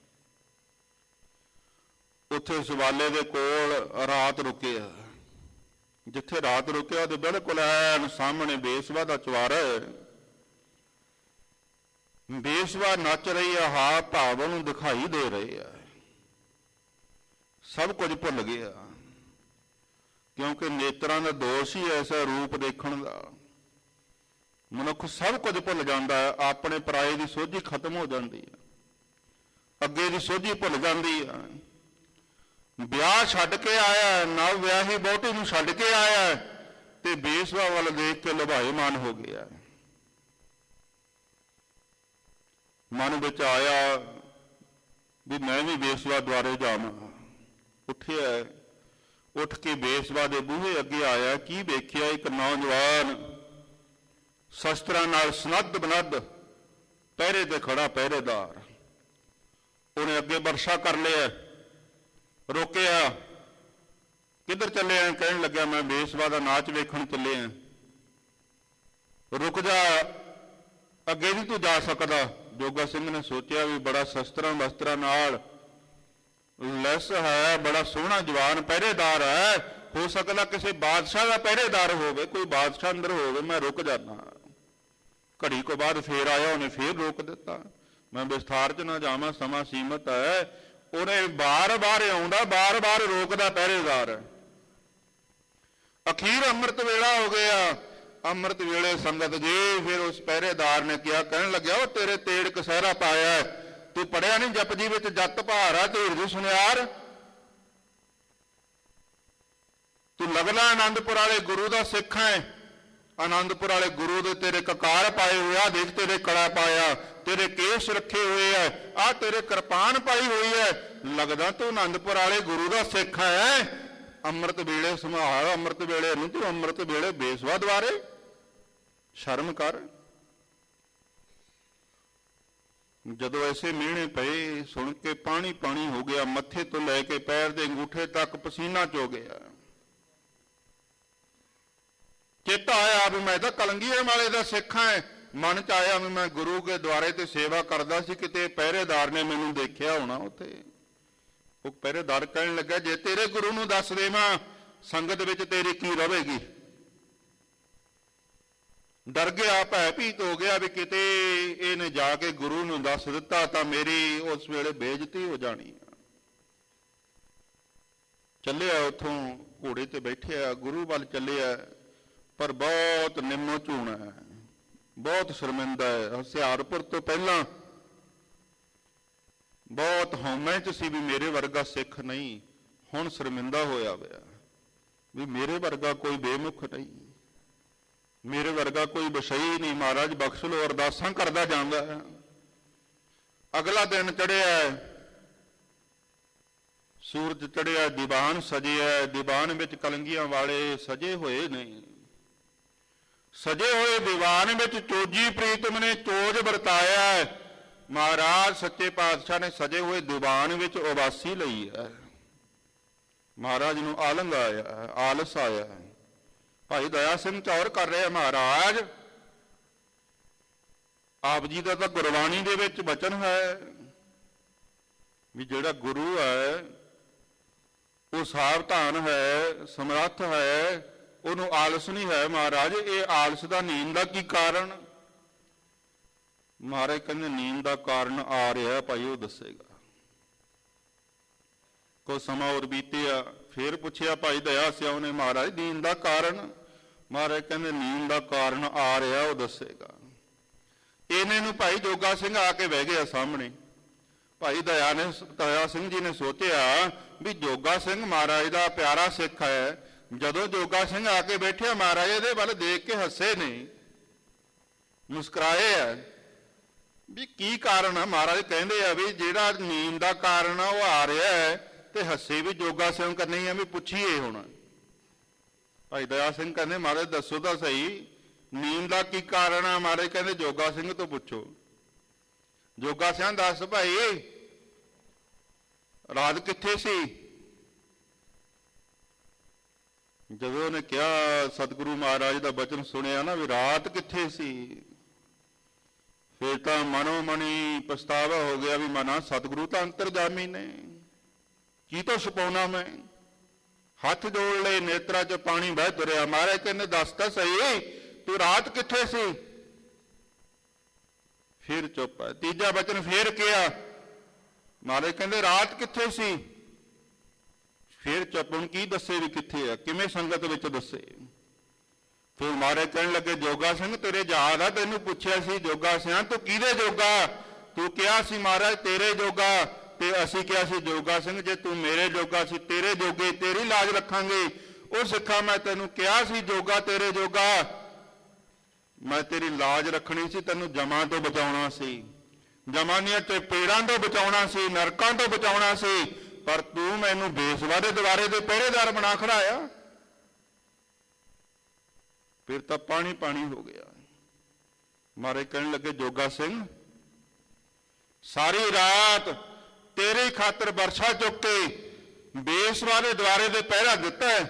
ਉੱਥੇ ਸ਼ਿਵਾਲੇ ਦੇ ਕੋਲ ਰਾਤ ਰੁਕਿਆ। ਜਿੱਥੇ ਰਾਤ ਰੁਕਿਆ ਉਹਦੇ ਬਿਲਕੁਲ ਐਨ ਸਾਹਮਣੇ ਬੇਸਵਾ ਦਾ ਚੁਬਾਰਾ ਹੈ। ਬੇਸਵਾ ਨੱਚ ਰਹੀ ਹੈ, ਹਾਵ ਭਾਵ ਉਹਨੂੰ ਦਿਖਾਈ ਦੇ ਰਹੇ ਆ। ਸਭ ਕੁਝ ਭੁੱਲ ਗਿਆ, ਕਿਉਂਕਿ ਨੇਤਰਾਂ ਦਾ ਦੋਸ਼ ਹੀ ਐਸਾ ਰੂਪ ਦੇਖਣ ਦਾ। ਮਨੁੱਖ ਸਭ ਕੁਝ ਭੁੱਲ ਜਾਂਦਾ ਹੈ, ਆਪਣੇ ਪਰਾਏ ਦੀ ਸੋਝੀ ਖਤਮ ਹੋ ਜਾਂਦੀ ਹੈ, ਅੱਗੇ ਦੀ ਸੋਝੀ ਭੁੱਲ ਜਾਂਦੀ ਹੈ। ਵਿਆਹ ਛੱਡ ਕੇ ਆਇਆ, ਨਵ ਵਿਆਹੀ ਵਹੁਟੀ ਨੂੰ ਛੱਡ ਕੇ ਆਇਆ ਤੇ ਬੇਸਵਾ ਵੱਲ ਦੇਖ ਕੇ ਲੁਭਾਏਮਾਨ ਹੋ ਗਿਆ। ਮਨ ਵਿੱਚ ਆਇਆ ਵੀ ਮੈਂ ਵੀ ਬੇਸਵਾ ਦੁਆਰੇ ਜਾਵਾਂ। ਉੱਠਿਆ, ਉੱਠ ਕੇ ਬੇਸਵਾ ਦੇ ਬੂਹੇ ਅੱਗੇ ਆਇਆ। ਕੀ ਵੇਖਿਆ? ਇੱਕ ਨੌਜਵਾਨ ਸ਼ਸਤਰਾਂ ਨਾਲ ਸਨੱਧ ਬਨੱਧ ਪਹਿਰੇ ਤੇ ਖੜਾ ਪਹਿਰੇਦਾਰ। ਉਹਨੇ ਅੱਗੇ ਵਰਸ਼ਾ ਕਰ ਲਿਆ, ਰੋਕਿਆ। ਕਿੱਧਰ ਚੱਲੇ ਆ? ਕਹਿਣ ਲੱਗਿਆ ਮੈਂ ਬੇਸਵਾ ਦਾ ਨਾਚ ਵੇਖਣ ਚੱਲੇ ਆ। ਰੁਕ ਜਾ, ਅੱਗੇ ਨਹੀਂ ਤੂੰ ਜਾ ਸਕਦਾ। ਜੋਗਾ ਸਿੰਘ ਨੇ ਸੋਚਿਆ ਵੀ ਬੜਾ ਸ਼ਸਤਰਾਂ ਵਸਤਰਾਂ ਨਾਲ ਲੈਸ ਹੈ, ਬੜਾ ਸੋਹਣਾ ਜਵਾਨ ਪਹਿਰੇਦਾਰ ਹੈ, ਹੋ ਸਕਦਾ ਕਿਸੇ ਬਾਦਸ਼ਾਹ ਦਾ ਪਹਿਰੇਦਾਰ ਹੋਵੇ, ਕੋਈ ਬਾਦਸ਼ਾਹ ਅੰਦਰ ਹੋਵੇ, ਮੈਂ ਰੁਕ ਜਾਣਾ। ਘੜੀ ਕੋ ਬਾਅਦ ਫੇਰ ਆਇਆ, ਉਹਨੇ ਫੇਰ ਰੋਕ ਦਿੱਤਾ। ਮੈਂ ਵਿਸਥਾਰ 'ਚ ਨਾ ਜਾਵਾਂ, ਸਮਾਂ ਸੀਮਤ ਹੈ। ਉਹਨੇ ਬਾਰ-ਬਾਰ ਆਉਂਦਾ, ਬਾਰ-ਬਾਰ ਰੋਕਦਾ ਪਹਿਰੇਦਾਰ। ਅਖੀਰ ਅੰਮ੍ਰਿਤ ਵੇਲਾ ਹੋ ਗਿਆ। ਅੰਮ੍ਰਿਤ ਵੇਲੇ ਸੰਗਤ ਜੀ ਫਿਰ ਉਸ ਪਹਿਰੇਦਾਰ ਨੇ ਕਿਹਾ, ਕਹਿਣ ਲੱਗਿਆ ਉਹ ਤੇਰੇ ਤੇੜ ਕਸਹਿਰਾ ਪਾਇਆ, ਤੂੰ ਪੜਿਆ ਨਹੀਂ ਜਪਜੀ ਵਿੱਚ ਜੱਤ ਭਾਰਾ ਧੀਰਜ ਸੁਨਿਆਰ? ਤੂੰ ਲੱਗਦਾ ਆਨੰਦਪੁਰ ਵਾਲੇ ਗੁਰੂ ਦਾ ਸਿੱਖ ਹੈ। ਆਨੰਦਪੁਰ ਵਾਲੇ ਗੁਰੂ ਦੇ ਤੇਰੇ ਕਕਾਰ ਪਾਏ ਹੋਏ ਆ, ਦੇਖ ਤੇਰੇ ਕੜਾ ਪਾਇਆ, ਤੇਰੇ ਕੇਸ ਰੱਖੇ ਹੋਏ ਆ, ਆਹ ਤੇਰੇ ਕਿਰਪਾਨ ਪਾਈ ਹੋਈ ਹੈ, ਲੱਗਦਾ ਤੂੰ ਆਨੰਦਪੁਰ ਵਾਲੇ ਗੁਰੂ ਦਾ ਸਿੱਖ ਹੈ। ਅੰਮ੍ਰਿਤ ਵੇਲੇ ਸੰਭਾਲ, ਅੰਮ੍ਰਿਤ ਵੇਲੇ ਨੂੰ ਤੂੰ ਅੰਮ੍ਰਿਤ ਵੇਲੇ ਬੇਸਵਾ ਦੁਆਰੇ, ਸ਼ਰਮ ਕਰ। ਜਦੋਂ ਐਸੇ ਮਿਹਣੇ ਪਏ, ਸੁਣ ਕੇ ਪਾਣੀ ਪਾਣੀ ਹੋ ਗਿਆ, ਮੱਥੇ ਤੋਂ ਲੈ ਕੇ ਪੈਰ ਦੇ ਅੰਗੂਠੇ ਤੱਕ ਪਸੀਨਾ ਚੋ ਗਿਆ। ਚੇਤਾ ਆਇਆ ਵੀ ਮੈਂ ਤਾਂ ਕਲੰਗੀਆਂ ਵਾਲੇ ਦਾ ਸਿੱਖ ਹਾਂ। ਮਨ 'ਚ ਆਇਆ ਵੀ ਮੈਂ ਗੁਰੂ ਕੇ ਦੁਆਰੇ ਤੇ ਸੇਵਾ ਕਰਦਾ ਸੀ, ਕਿਤੇ ਪਹਿਰੇਦਾਰ ਨੇ ਮੈਨੂੰ ਦੇਖਿਆ ਹੋਣਾ ਉੱਥੇ। ਉਹ ਪਹਿਰੇਦਾਰ ਕਹਿਣ ਲੱਗਾ, ਜੇ ਤੇਰੇ ਗੁਰੂ ਨੂੰ ਦੱਸ ਦੇਵਾਂ ਸੰਗਤ ਵਿੱਚ ਤੇਰੀ ਕੀ ਰਹੇਗੀ? ਡਰ ਗਿਆ, ਭੈ ਭੀਤ ਹੋ ਗਿਆ ਵੀ ਕਿਤੇ ਇਹਨੇ ਜਾ ਕੇ ਗੁਰੂ ਨੂੰ ਦੱਸ ਦਿੱਤਾ ਤਾਂ ਮੇਰੀ ਉਸ ਵੇਲੇ ਬੇਇੱਜ਼ਤੀ ਹੋ ਜਾਣੀ। ਚੱਲਿਆ ਉੱਥੋਂ, ਘੋੜੇ ਤੇ ਬੈਠਿਆ, ਗੁਰੂ ਵੱਲ ਚੱਲਿਆ, ਪਰ ਬਹੁਤ ਨਿੰਮੋ ਝੂਣਾ ਹੈ, ਬਹੁਤ ਸ਼ਰਮਿੰਦਾ ਹੈ। ਹੁਸ਼ਿਆਰਪੁਰ ਤੋਂ ਪਹਿਲਾਂ ਬਹੁਤ ਹਉਮੈ 'ਚ ਸੀ ਵੀ ਮੇਰੇ ਵਰਗਾ ਸਿੱਖ ਨਹੀਂ। ਹੁਣ ਸ਼ਰਮਿੰਦਾ ਹੋਇਆ ਹੋਇਆ ਵੀ ਮੇਰੇ ਵਰਗਾ ਕੋਈ ਬੇਮੁਖ ਨਹੀਂ, ਮੇਰੇ ਵਰਗਾ ਕੋਈ ਵਿਸ਼ਈ ਨਹੀਂ। ਮਹਾਰਾਜ ਬਖਸ਼ ਲਓ, ਅਰਦਾਸਾਂ ਕਰਦਾ ਜਾਂਦਾ ਹੈ। ਅਗਲਾ ਦਿਨ ਚੜਿਆ, ਸੂਰਜ ਚੜਿਆ, ਦੀਵਾਨ ਸਜਿਆ। ਦੀਵਾਨ ਵਿੱਚ ਕਲੰਗੀਆਂ ਵਾਲੇ ਸਜੇ ਹੋਏ ਨੇ। ਸਜੇ ਹੋਏ ਦੀਵਾਨ ਵਿੱਚ ਚੋਜੀ ਪ੍ਰੀਤਮ ਨੇ ਚੋਜ ਵਰਤਾਇਆ। ਮਹਾਰਾਜ ਸੱਚੇ ਪਾਤਸ਼ਾਹ ਨੇ ਸਜੇ ਹੋਏ ਦੀਵਾਨ ਵਿੱਚ ਉਬਾਸੀ ਲਈ ਹੈ। ਮਹਾਰਾਜ ਨੂੰ ਆਲੰਗ ਆਇਆ, ਆਲਸ ਆਇਆ। ਭਾਈ ਦਇਆ ਸਿੰਘ ਚੌਰ ਕਰ ਰਿਹਾ, ਮਹਾਰਾਜ ਆਪ ਜੀ ਦਾ ਤਾਂ ਗੁਰਬਾਣੀ ਦੇ ਵਿੱਚ ਬਚਨ ਹੈ ਵੀ ਜਿਹੜਾ ਗੁਰੂ ਹੈ ਉਹ ਸਾਵਧਾਨ ਹੈ, ਸਮਰੱਥ ਹੈ, ਉਹਨੂੰ ਆਲਸ ਨਹੀਂ ਹੈ। ਮਹਾਰਾਜ ਇਹ ਆਲਸ ਦਾ ਨੀਂਦ ਦਾ ਕੀ ਕਾਰਨ? ਮਹਾਰਾਜ ਕਹਿੰਦੇ ਨੀਂਦ ਦਾ ਕਾਰਨ ਆ ਰਿਹਾ ਭਾਈ, ਉਹ ਦੱਸੇਗਾ। ਕੁਝ ਸਮਾਂ ਹੋਰ ਬੀਤਿਆ, ਫੇਰ ਪੁੱਛਿਆ ਭਾਈ ਦਇਆ ਸਿਉ ਨੇ, ਮਹਾਰਾਜ ਨੀਂਦ ਦਾ ਕਾਰਨ? ਮਹਾਰਾਜ ਕਹਿੰਦੇ ਨੀਂਦ ਦਾ ਕਾਰਨ ਆ ਰਿਹਾ, ਉਹ ਦੱਸੇਗਾ। ਇਹਨੇ ਨੂੰ ਭਾਈ ਜੋਗਾ ਸਿੰਘ ਆ ਕੇ ਬਹਿ ਗਿਆ ਸਾਹਮਣੇ। ਭਾਈ ਦਇਆ ਸਿੰਘ ਜੀ ਨੇ ਸੋਚਿਆ ਵੀ ਜੋਗਾ ਸਿੰਘ ਮਹਾਰਾਜ ਦਾ ਪਿਆਰਾ ਸਿੱਖ ਹੈ। ਜਦੋਂ ਜੋਗਾ ਸਿੰਘ ਆ ਕੇ ਬੈਠਿਆ, ਮਹਾਰਾਜ ਇਹਦੇ ਵੱਲ ਦੇਖ ਕੇ ਹੱਸੇ ਨੇ, ਮੁਸਕਰਾਏ ਆ ਵੀ ਕੀ ਕਾਰਨ ਆ। ਮਹਾਰਾਜ ਕਹਿੰਦੇ ਆ ਵੀ ਜਿਹੜਾ ਨੀਂਦ ਦਾ ਕਾਰਨ ਆ ਉਹ ਆ ਰਿਹਾ ਹੈ, ਤੇ ਹੱਸੇ ਵੀ ਜੋਗਾ ਸਿੰਘ ਕਰਨੀ ਆ ਵੀ ਪੁੱਛੀਏ ਹੁਣ। ਭਾਈ ਦਇਆ ਸਿੰਘ ਕਹਿੰਦੇ ਮਹਾਰਾਜ ਦੱਸੋ ਤਾਂ ਸਹੀ, ਨੀਂਦ ਦਾ ਕੀ ਕਾਰਨ ਆ? ਮਹਾਰਾਜ ਕਹਿੰਦੇ ਜੋਗਾ ਸਿੰਘ ਤੋਂ ਪੁੱਛੋ। ਜੋਗਾ ਸਿੰਘ ਦੱਸ ਭਾਈ, ਰਾਤ ਕਿੱਥੇ ਸੀ? ਜਦੋਂ ਉਹਨੇ ਕਿਹਾ, ਸਤਿਗੁਰੂ ਮਹਾਰਾਜ ਦਾ ਬਚਨ ਸੁਣਿਆ ਨਾ ਵੀ ਰਾਤ ਕਿੱਥੇ ਸੀ, ਫਿਰ ਤਾਂ ਮਨੋ ਮਣੀ ਪਛਤਾਵਾ ਹੋ ਗਿਆ ਵੀ ਮਨਾ ਸਤਿਗੁਰੂ ਤਾਂ ਅੰਤਰਜਾਮੀ ਨੇ, ਕੀ ਤੋਂ ਛਪਾਉਣਾ ਮੈਂ। ਹੱਥ ਜੋੜ ਲਏ, ਨੇਤਰਾਂ 'ਚ ਪਾਣੀ ਵਹਿ ਤੁਰਿਆ। ਮਹਾਰਾਜ ਕਹਿੰਦੇ ਦੱਸ ਤਾਂ ਸਹੀ, ਤੂੰ ਰਾਤ ਕਿੱਥੇ ਸੀ? ਫਿਰ ਚੁੱਪ ਹੈ। ਤੀਜਾ ਬਚਨ ਫੇਰ ਕਿਹਾ, ਮਹਾਰਾਜ ਕਹਿੰਦੇ ਰਾਤ ਕਿੱਥੇ ਸੀ? ਫਿਰ ਚੁੱਪ। ਹੁਣ ਕੀ ਦੱਸੇ ਵੀ ਕਿੱਥੇ ਆ, ਕਿਵੇਂ ਸੰਗਤ ਵਿੱਚ ਦੱਸੇ? ਫਿਰ ਮਹਾਰਾਜ ਕਹਿਣ ਲੱਗੇ ਜੋਗਾ ਸਿੰਘ ਤੇਰੇ ਯਾਦ ਆ, ਤੈਨੂੰ ਪੁੱਛਿਆ ਸੀ ਜੋਗਾ ਸਿੰਘ ਤੂੰ ਕਿਹਦੇ ਜੋਗਾ? ਤੂੰ ਕਿਹਾ ਸੀ ਮਹਾਰਾਜ ਤੇਰੇ ਜੋਗਾ, ਤੇ ਅਸੀਂ ਕਿਹਾ ਸੀ ਜੋਗਾ ਸਿੰਘ ਜੇ ਤੂੰ ਮੇਰੇ ਜੋਗਾ ਸੀ, ਤੇਰੇ ਜੋਗੇ ਤੇਰੀ ਲਾਜ ਰੱਖਾਂਗੇ। ਉਹ ਸਿੱਖਾ ਮੈਂ ਤੈਨੂੰ ਕਿਹਾ ਸੀ ਜੋਗਾ ਤੇਰੇ ਜੋਗਾ, ਮੈਂ ਤੇਰੀ ਲਾਜ ਰੱਖਣੀ ਸੀ, ਤੈਨੂੰ ਜਮਾਂ ਤੋਂ ਬਚਾਉਣਾ ਸੀ, ਜਮਾਂ ਦੀਆਂ ਚਪੇੜਾਂ ਤੋਂ ਬਚਾਉਣਾ ਸੀ, ਨਰਕਾਂ ਤੋਂ ਬਚਾਉਣਾ ਸੀ, ਪਰ ਤੂੰ ਮੈਨੂੰ ਬੇਸਵਾ ਦੇ ਦੁਆਰੇ ਦੇ ਪਹਿਰੇਦਾਰ ਬਣਾ ਖੜਾਇਆ। ਫਿਰ ਤਾਂ ਪਾਣੀ ਪਾਣੀ ਹੋ ਗਿਆ। ਮਹਾਰਾਜ ਕਹਿਣ ਲੱਗੇ ਜੋਗਾ ਸਿੰਘ ਸਾਰੀ ਰਾਤ ਤੇਰੇ ਖਾਤਰ ਵਰਸ਼ਾ ਚੁੱਕ ਕੇ ਬੇਸਵਾ ਦੇ ਦੁਆਰੇ ਦੇ ਪਹਿਰਾ ਦਿੱਤਾ ਹੈ।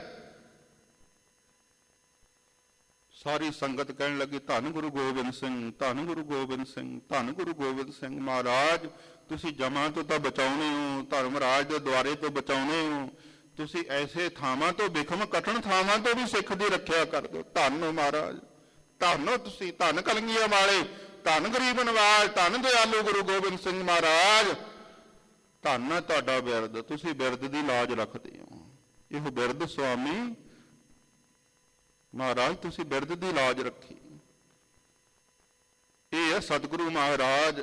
ਸਾਰੀ ਸੰਗਤ ਕਹਿਣ ਲੱਗੀ ਧੰਨ ਗੁਰੂ ਗੋਬਿੰਦ ਸਿੰਘ, ਧੰਨ ਗੁਰੂ ਗੋਬਿੰਦ ਸਿੰਘ, ਧੰਨ ਗੁਰੂ ਗੋਬਿੰਦ ਸਿੰਘ। ਮਹਾਰਾਜ ਤੁਸੀਂ ਜਮਾਂ ਤੋਂ ਤਾਂ ਬਚਾਉਣੇ ਹੋ, ਧਰਮਰਾਜ ਦੇ ਦੁਆਰੇ ਤੋਂ ਬਚਾਉਣੇ ਹੋ, ਤੁਸੀਂ ਐਸੇ ਥਾਵਾਂ ਤੋਂ, ਬਿਖਮ ਕਠਨ ਥਾਵਾਂ ਤੋਂ ਵੀ ਸਿੱਖ ਦੀ ਰੱਖਿਆ ਕਰ ਦਿਓ। ਧੰਨ ਹੋ ਮਹਾਰਾਜ, ਧੰਨ ਹੋ ਤੁਸੀਂ, ਧੰਨ ਕਲਗੀਆਂ ਵਾਲੇ, ਧੰਨ ਗਰੀਬ ਨਵਾਜ, ਧੰਨ ਦਿਆਲੂ ਗੁਰੂ ਗੋਬਿੰਦ ਸਿੰਘ ਮਹਾਰਾਜ, ਧੰਨ ਹੈ ਤੁਹਾਡਾ ਬਿਰਦ, ਤੁਸੀਂ ਬਿਰਦ ਦੀ ਲਾਜ ਰੱਖਦੇ ਹੋ। ਇਹ ਬਿਰਦ ਸੁਆਮੀ ਮਹਾਰਾਜ ਤੁਸੀਂ ਬਿਰਦ ਦੀ ਲਾਜ ਰੱਖੀ। ਇਹ ਹੈ ਸਤਿਗੁਰੂ ਮਹਾਰਾਜ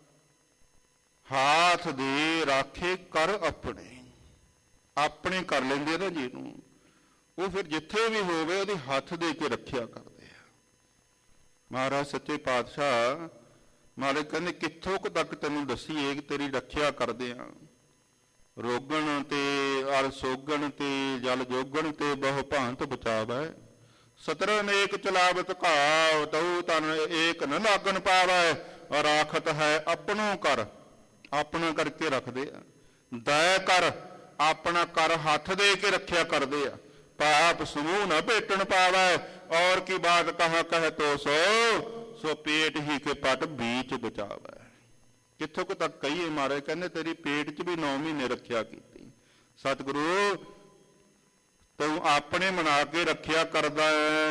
ਹਾਥ ਦੇ ਰਾਖੇ ਕਰ ਆਪਣੇ, ਆਪਣੇ ਕਰ ਲੈਂਦੇ ਨਾ ਜਿਹਨੂੰ, ਉਹ ਫਿਰ ਜਿੱਥੇ ਵੀ ਹੋਵੇ ਉਹਦੀ ਹੱਥ ਦੇ ਕੇ ਰੱਖਿਆ ਕਰਦੇ ਆ। ਮਹਾਰਾਜ ਸੱਚੇ ਪਾਤਸ਼ਾਹ ਮਹਾਰਾਜ ਕਹਿੰਦੇ ਕਿੱਥੋਂ ਕੁ ਤੱਕ ਤੈਨੂੰ ਦੱਸੀਏ ਕਿ ਤੇਰੀ ਰੱਖਿਆ ਕਰਦੇ ਆ। ਰੋਗਣ ਤੇ ਅਰ ਸੋਗਣ ਤੇ ਜਲ ਜੋਗਣ ਤੇ ਬਹੁ ਭਾਂਤ ਬਚਾਵੈ, ਸਤਰ ਅਨੇਕ ਚਲਾਵਤ ਘਾਵ ਤਉ ਤਨ ਏਕ ਨ ਲਾਗਣ ਪਾਵੈ, ਰਾਖਤ ਹੈ ਆਪਣੋ ਕਰ, ਆਪਣਾ ਕਰਕੇ ਰੱਖਦੇ ਆ। ਦਇਆ ਕਰ, ਆਪਣਾ ਕਰ ਹੱਥ ਦੇ ਕੇ ਰੱਖਿਆ ਕਰਦੇ ਆ। ਪਾਪ ਸਮੂਹ ਨਾ ਭੇਟਣ ਪਾਵੈ, ਔਰ ਕੀ ਬਾਤ ਕਹਾ ਕਹਿ ਤੋ ਸੋ ਪੇਟ ਹੀ ਕੇ ਪਟ ਬੀਚ ਬਚਾਵੈ। ਕਿੱਥੋਂ ਕੁ ਤੱਕ ਕਹੀਏ? ਮਹਾਰਾਜ ਕਹਿੰਦੇ ਤੇਰੀ ਪੇਟ 'ਚ ਵੀ 9 ਮਹੀਨੇ ਰੱਖਿਆ ਕੀਤੀ। ਸਤਿਗੁਰੂ ਤੂੰ ਆਪਣੇ ਮਨਾ ਕੇ ਰੱਖਿਆ ਕਰਦਾ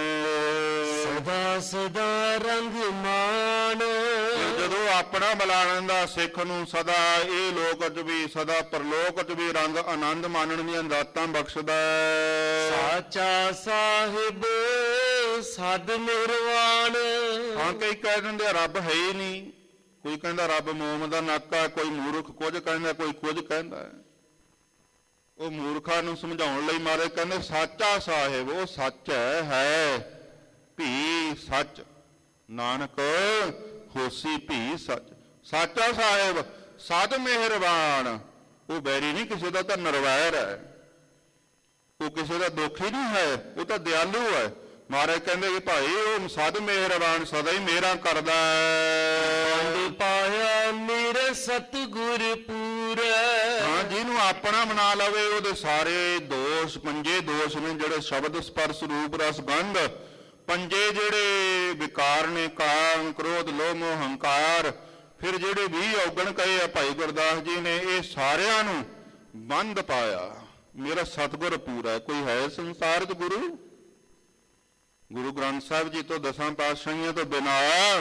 ਸਦਾ ਸਦਾ ਰੰਗ ਮਾਣ। ਜਦੋਂ ਆਪਣਾ ਮਿਲਾਣ ਦਾ ਸਿੱਖ ਨੂੰ ਸਦਾ ਇਹ ਲੋਕ 'ਚ ਵੀ ਸਦਾ ਪਰਲੋਕ 'ਚ ਵੀ ਰੰਗ ਆਨੰਦ ਮਾਣਨ ਦੀਆਂ ਦਾਤਾਂ ਬਖਸ਼ਦਾ। ਸਾਚਾ ਸਾਹਿਬ ਸਦ ਨਿਰਵਾਣ। ਹਾਂ ਕਈ ਕਹਿ ਦਿੰਦੇ ਰੱਬ ਹੈ ਹੀ ਨਹੀਂ, ਕੋਈ ਕਹਿੰਦਾ ਰੱਬ ਮੋਮ ਦਾ ਨਾਕਾ, ਕੋਈ ਮੂਰਖ ਕੁਝ ਕਹਿੰਦਾ, ਕੋਈ ਕੁਝ ਕਹਿੰਦਾ। ਉਹ ਮੂਰਖਾਂ ਨੂੰ ਸਮਝਾਉਣ ਲਈ ਮਹਾਰਾਜ ਕਹਿੰਦੇ ਸਾਚਾ ਸਾਹਿਬ ਉਹ ਸੱਚ ਹੈ, ਭੀ ਸੱਚ, ਨਾਨਕ ਹੋਸੀ ਭੀ ਸੱਚ। ਸਾਚਾ ਸਾਹਿਬ ਸਦ ਮਿਹਰਬਾਨ, ਉਹ ਬੈਰੀ ਨਹੀਂ ਕਿਸੇ ਦਾ, ਤਾਂ ਨਿਰਵੈਰ ਹੈ, ਉਹ ਕਿਸੇ ਦਾ ਦੁਖੀ ਨਹੀਂ ਹੈ, ਉਹ ਤਾਂ ਦਿਆਲੂ ਹੈ। ਮਹਾਰਾਜ ਕਹਿੰਦੇ ਕਿ ਭਾਈ ਉਹ ਸਦ ਮਿਹਰਬਾਨ, ਸਦਾ ਹੀ ਮਿਹਰਾਂ ਕਰਦਾ ਹੈ। ਪਾਇਆ ਮੇਰੇ ਸਤਿਗੁਰ ਪੂਰੇ। ਹਾਂ ਜਿਹਨੂੰ ਆਪਣਾ ਬਣਾ ਲਵੇ ਉਹਦੇ ਸਾਰੇ ਦੋਸ਼, ਪੰਜੇ ਦੋਸ਼ ਨੇ ਜਿਹੜੇ ਸ਼ਬਦ ਸਪਰਸ਼ ਰੂਪ ਰਸ ਗੰਧ, ਪੰਜੇ ਜਿਹੜੇ ਵਿਕਾਰ ਨੇ, ਕਾਮ ਕ੍ਰੋਧ ਲੋਭ ਮੋਹ ਹੰਕਾਰ, ਫਿਰ ਜਿਹੜੇ 20 ਔਗਣ ਕਹੇ ਆ ਭਾਈ ਗੁਰਦਾਸ ਜੀ ਨੇ, ਇਹ ਸਾਰਿਆਂ ਨੂੰ ਬੰਦ ਪਾਇਆ। ਮੇਰਾ ਸਤਿਗੁਰ ਪੂਰਾ ਹੈ। ਕੋਈ ਹੈ ਸੰਸਾਰ 'ਚ ਗੁਰੂ? ਗੁਰੂ ਗ੍ਰੰਥ ਸਾਹਿਬ ਜੀ ਤੋਂ 10 ਪਾਤਸ਼ਾਹੀਆਂ ਤੋਂ ਬਿਨਾਂ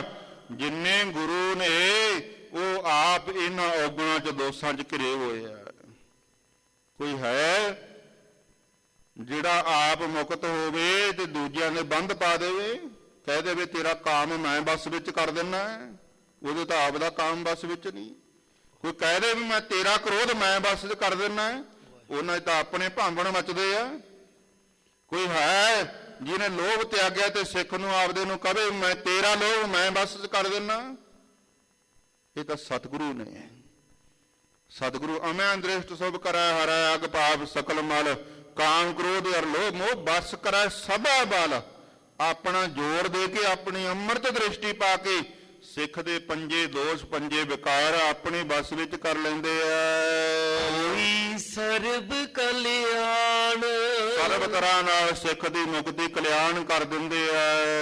ਜਿੰਨੇ ਗੁਰੂ ਨੇ ਉਹ ਆਪ ਇਹਨਾਂ ਔਗਣਾਂ 'ਚ ਦੋਸ਼ਾਂ 'ਚ ਘਿਰੇ ਹੋਏ ਆ। ਕੋਈ ਹੈ ਜਿਹੜਾ ਆਪ ਮੁਕਤ ਹੋਵੇ ਤੇ ਦੂਜਿਆਂ ਦੇ ਬੰਧ ਪਾ ਦੇਵੇ, ਕਹਿ ਦੇਵੇ ਤੇਰਾ ਕਾਮ ਮੈਂ ਬਸ ਵਿੱਚ ਕਰ ਦਿੰਦਾ, ਉਹਦੇ ਤਾਂ ਆਪ ਦਾ ਕਾਮ ਬਸ ਵਿੱਚ ਨਹੀਂ। ਕੋਈ ਕਹਿ ਦੇ ਵੀ ਮੈਂ ਤੇਰਾ ਕ੍ਰੋਧ ਮੈਂ ਬਸ ਵਿੱਚ ਕਰ ਦਿੰਦਾ, ਉਹਨਾਂ ਤਾਂ ਆਪਣੇ ਭਾਂਬਣ ਮਚਦੇ ਆ। ਕੋਈ ਹੈ ਜਿਹਨੇ ਲੋਭ ਤਿਆਗਿਆ ਤੇ ਸਿੱਖ ਨੂੰ ਆਪਦੇ ਨੂੰ ਕਹੇ ਮੈਂ ਤੇਰਾ ਲੋਭ ਮੈਂ ਬਸ ਕਰ ਦਿੰਦਾ, ਇਹ ਤਾਂ ਸਤਿਗੁਰੂ ਨੇ। ਸਤਿਗੁਰੂ ਅਮੈ ਦ੍ਰਿਸ਼ਟ ਸਭ ਕਰੈ ਹਰੈ ਅਗ ਪਾਪ ਸਕਲ ਮਲ, ਕਾਮ ਕ੍ਰੋਧ ਅਰ ਲੋਭ ਮੋਹ ਬਸ ਕਰੈ ਸਭਾ ਬਲ। ਆਪਣਾ ਜੋਰ ਦੇ ਕੇ ਆਪਣੀ ਅੰਮ੍ਰਿਤ ਦ੍ਰਿਸ਼ਟੀ ਪਾ ਕੇ ਸਿੱਖ ਦੇ ਪੰਜੇ ਦੋਸ਼ ਪੰਜੇ ਵਿਕਾਰ ਆਪਣੇ ਬਸ ਵਿੱਚ ਕਰ ਲੈਂਦੇ ਆ। ਹੋਈ ਸਰਬ ਕਲਿਆਣ, ਸਰਬ ਤਰ੍ਹਾਂ ਨਾਲ ਸਿੱਖ ਦੀ ਮੁਕਤੀ ਕਲਿਆਣ ਕਰ ਦਿੰਦੇ ਆ।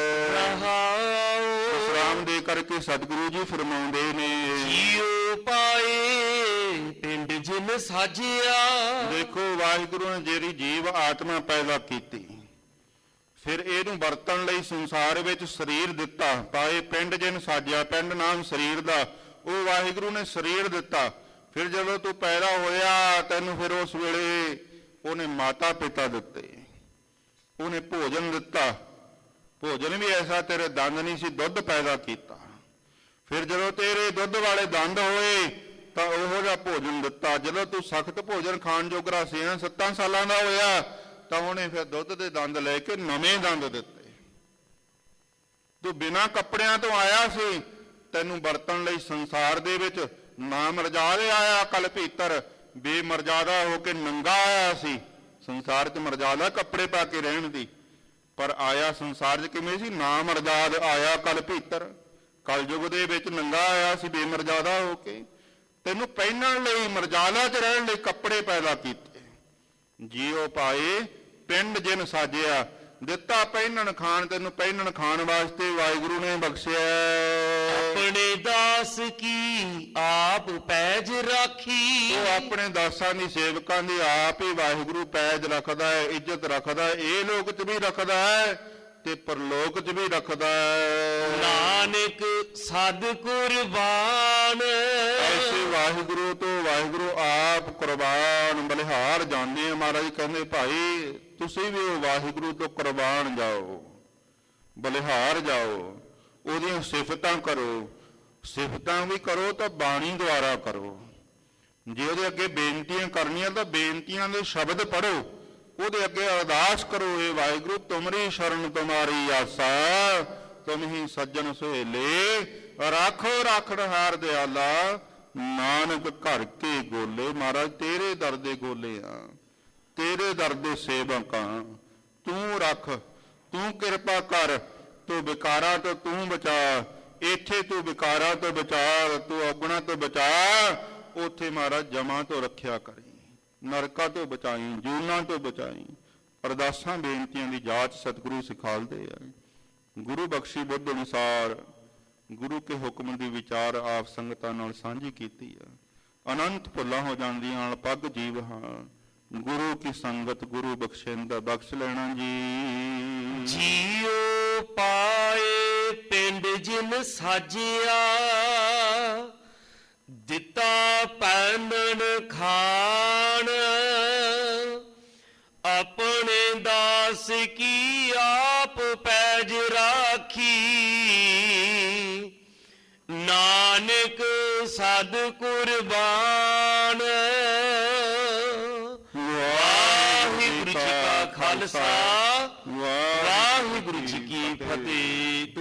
ਵਿਸਰਾਮ ਦੇ ਕਰਕੇ ਸਤਿਗੁਰੂ ਜੀ ਫਰਮਾਉਂਦੇ ਨੇ, ਜੀਉ ਪਾਏ ਪਿੰਡ ਜਿਨ ਸਾਜਿਆ। ਦੇਖੋ ਵਾਹਿਗੁਰੂ ਨੇ ਜਿਹੜੀ ਜੀਵ ਆਤਮਾ ਪੈਦਾ ਕੀਤੀ, ਫਿਰ ਇਹਨੂੰ ਵਰਤਣ ਲਈ ਸੰਸਾਰ ਵਿੱਚ ਸਰੀਰ ਦਿੱਤਾ। ਪਾਏ ਪਿੰਡ ਜਿਨ ਸਾਜਿਆ, ਪਿੰਡ ਨਾਮ ਸਰੀਰ ਦਾ, ਉਹ ਵਾਹਿਗੁਰੂ ਨੇ ਸਰੀਰ ਦਿੱਤਾ। ਫਿਰ ਜਦੋਂ ਤੂੰ ਪੈਦਾ ਹੋਇਆ ਤੈਨੂੰ ਫਿਰ ਉਸ ਵੇਲੇ ਉਹਨੇ ਮਾਤਾ ਪਿਤਾ ਦਿੱਤੇ, ਉਹਨੇ ਭੋਜਨ ਦਿੱਤਾ। ਭੋਜਨ ਵੀ ਐਸਾ ਤੇਰੇ ਦੰਦ ਨਹੀਂ ਸੀ, ਦੁੱਧ ਪੈਦਾ ਕੀਤਾ। ਫਿਰ ਜਦੋਂ ਤੇਰੇ ਦੁੱਧ ਵਾਲੇ ਦੰਦ ਹੋਏ ਤਾਂ ਉਹੋ ਜਿਹਾ ਭੋਜਨ ਦਿੱਤਾ। ਜਦੋਂ ਤੂੰ ਸਖਤ ਭੋਜਨ ਖਾਣ ਜੋਗਰਾ ਸੀ 7 ਸਾਲਾਂ ਦਾ ਹੋਇਆ ਤਾਂ ਉਹਨੇ ਫਿਰ ਦੁੱਧ ਦੇ ਦੰਦ ਲੈ ਕੇ ਨਵੇਂ ਦੰਦ ਦਿੱਤੇ। ਤੂੰ ਬਿਨਾਂ ਕੱਪੜਿਆਂ ਤੋਂ ਆਇਆ ਸੀ, ਤੈਨੂੰ ਵਰਤਣ ਲਈ ਸੰਸਾਰ ਦੇ ਵਿੱਚ ਨਾ ਮਰਜ਼ਾਦੇ ਆਇਆ ਕਲ ਭੀਤਰ, ਬੇਮਰਜ਼ਾਦਾ ਹੋ ਕੇ ਨੰਗਾ ਆਇਆ ਸੀ। ਸੰਸਾਰ 'ਚ ਮਰਜ਼ਾਦਾ ਕੱਪੜੇ ਪਾ ਕੇ ਰਹਿਣ ਦੀ, ਪਰ ਆਇਆ ਸੰਸਾਰ 'ਚ ਕਿਵੇਂ ਸੀ? ਨਾ ਮਰਜ਼ਾਦ ਆਇਆ ਕਲ ਭੀਤਰ, ਕਲਯੁਗ ਦੇ ਵਿੱਚ ਨੰਗਾ ਆਇਆ ਸੀ ਬੇਮਰਜ਼ਾਦਾ ਹੋ ਕੇ। ਤੈਨੂੰ ਪਹਿਨਣ ਲਈ ਮਰਜ਼ਾਦਾ 'ਚ ਰਹਿਣ ਲਈ ਕੱਪੜੇ ਪੈਦਾ ਕੀਤੇ। ਜੀਉ ਪਾਏ ਪਿੰਡ ਜਿਨ ਸਾਜਿਆ, ਦਿੱਤਾ ਪਹਿਨਣ ਖਾਣ, ਤੈਨੂੰ ਪਹਿਨਣ ਖਾਣ ਵਾਸਤੇ ਵਾਹਿਗੁਰੂ ਨੇ ਬਖਸ਼ਿਆ। ਆਪਣੇ ਦਾਸ ਕੀ ਆਪ ਪੈਜ ਰਾਖੀ, ਉਹ ਆਪਣੇ ਦਾਸਾਂ ਦੀ ਸੇਵਕਾਂ ਦੀ ਆਪ ਹੀ ਵਾਹਿਗੁਰੂ ਪੈਜ ਰੱਖਦਾ ਹੈ, ਇੱਜ਼ਤ ਰੱਖਦਾ ਹੈ। ਇਹ ਲੋਕ 'ਚ ਵੀ ਰੱਖਦਾ ਹੈ ਤੇ ਪਰਲੋਕ 'ਚ ਵੀ ਰੱਖਦਾ ਹੈ। ਨਾਨਕ ਸਦ ਕੁਰਬਾਨ, ਐਸੇ ਵਾਹਿਗੁਰੂ ਤੋਂ ਵਾਹਿਗੁਰੂ ਆਪ ਕੁਰਬਾਨ ਬਲਿਹਾਰ ਜਾਂਦੇ ਆ। ਮਹਾਰਾਜ ਕਹਿੰਦੇ ਭਾਈ ਤੁਸੀਂ ਵੀ ਉਹ ਵਾਹਿਗੁਰੂ ਤੋਂ ਕੁਰਬਾਨ ਜਾਓ, ਬਲਿਹਾਰ ਜਾਓ, ਉਹਦੀਆਂ ਸਿਫਤਾਂ ਕਰੋ। ਸਿਫਤਾਂ ਵੀ ਕਰੋ ਤਾਂ ਬਾਣੀ ਦੁਆਰਾ ਕਰੋ। ਜੇ ਉਹਦੇ ਅੱਗੇ ਬੇਨਤੀਆਂ ਕਰਨੀਆਂ ਤਾਂ ਬੇਨਤੀਆਂ ਦੇ ਸ਼ਬਦ ਪੜ੍ਹੋ, ਉਹਦੇ ਅੱਗੇ ਅਰਦਾਸ ਕਰੋ, ਇਹ ਵਾਹਿਗੁਰੂ ਤੁਮਰੀ ਸ਼ਰਨ ਤੁਮਾਰੀ ਆਸਾ, ਤੁਮ ਹੀ ਸੱਜਣ ਸੁਹੇਲੇ, ਰਾਖੋ ਰਾਖੜ ਹਾਰ ਦਿਆਲਾ, ਨਾਨਕ ਘਰ ਕੇ ਗੋਲੇ। ਮਹਾਰਾਜ ਤੇਰੇ ਦਰ ਦੇ ਗੋਲੇ ਆ, ਤੇਰੇ ਦਰ ਦੇ ਸੇਵਕ ਆ। ਤੂੰ ਰੱਖ, ਤੂੰ ਕਿਰਪਾ ਕਰ, ਤੂੰ ਵਿਕਾਰਾਂ ਤੋਂ ਤੂੰ ਬਚਾ। ਇੱਥੇ ਤੂੰ ਵਿਕਾਰਾਂ ਤੋਂ ਬਚਾ, ਤੂੰ ਔਗਣਾਂ ਤੋਂ ਬਚਾ, ਉੱਥੇ ਮਹਾਰਾਜ ਜਮਾਂ ਤੋਂ ਰੱਖਿਆ ਕਰੀ, ਨਰਕਾਂ ਤੋਂ ਬਚਾਈ, ਜੂਨਾਂ ਤੋਂ ਬਚਾਈ। ਅਰਦਾਸਾਂ ਬੇਨਤੀਆਂ ਦੀ ਜਾਂਚ ਸਤਿਗੁਰੂ ਸਿਖਾਲਦੇ ਆ। ਗੁਰੂ ਬਖਸ਼ੀ ਬੁੱਧ ਅਨੁਸਾਰ ਗੁਰੂ ਕੇ ਹੁਕਮ ਦੀ ਵਿਚਾਰ ਆਪ ਸੰਗਤਾਂ ਨਾਲ ਸਾਂਝੀ ਕੀਤੀ ਆ। ਅਨੰਤ ਭੁੱਲਾਂ ਹੋ ਜਾਂਦੀਆਂ ਨਾਲ ਪੱਗ ਜੀਵ ਹਾਂ, ਗੁਰੂ ਕੀ ਸੰਗਤ ਗੁਰੂ ਬਖਸ਼ਿੰਦਾ ਬਖਸ਼ ਲੈਣਾ ਜੀ। ਜੀਉ ਪਾਏ ਪਿੰਡ ਜਿਨ ਸਾਜਿਆ, ਦਿੱਤਾ ਪਹਿਨਣ ਖਾਣ, ਆਪਣੇ ਦਾਸ ਕੀ ਆਪ ਪੈਜ ਰਾਖੀ, ਨਾਨਕ ਸਦ ਕੁਰਬਾਨ। ਵਾਹਿਗੁਰੂ ਜੀ ਕਾ ਖਾਲਸਾ, ਵਾਹਿਗੁਰੂ ਜੀ ਕੀ ਫਤਿਹ।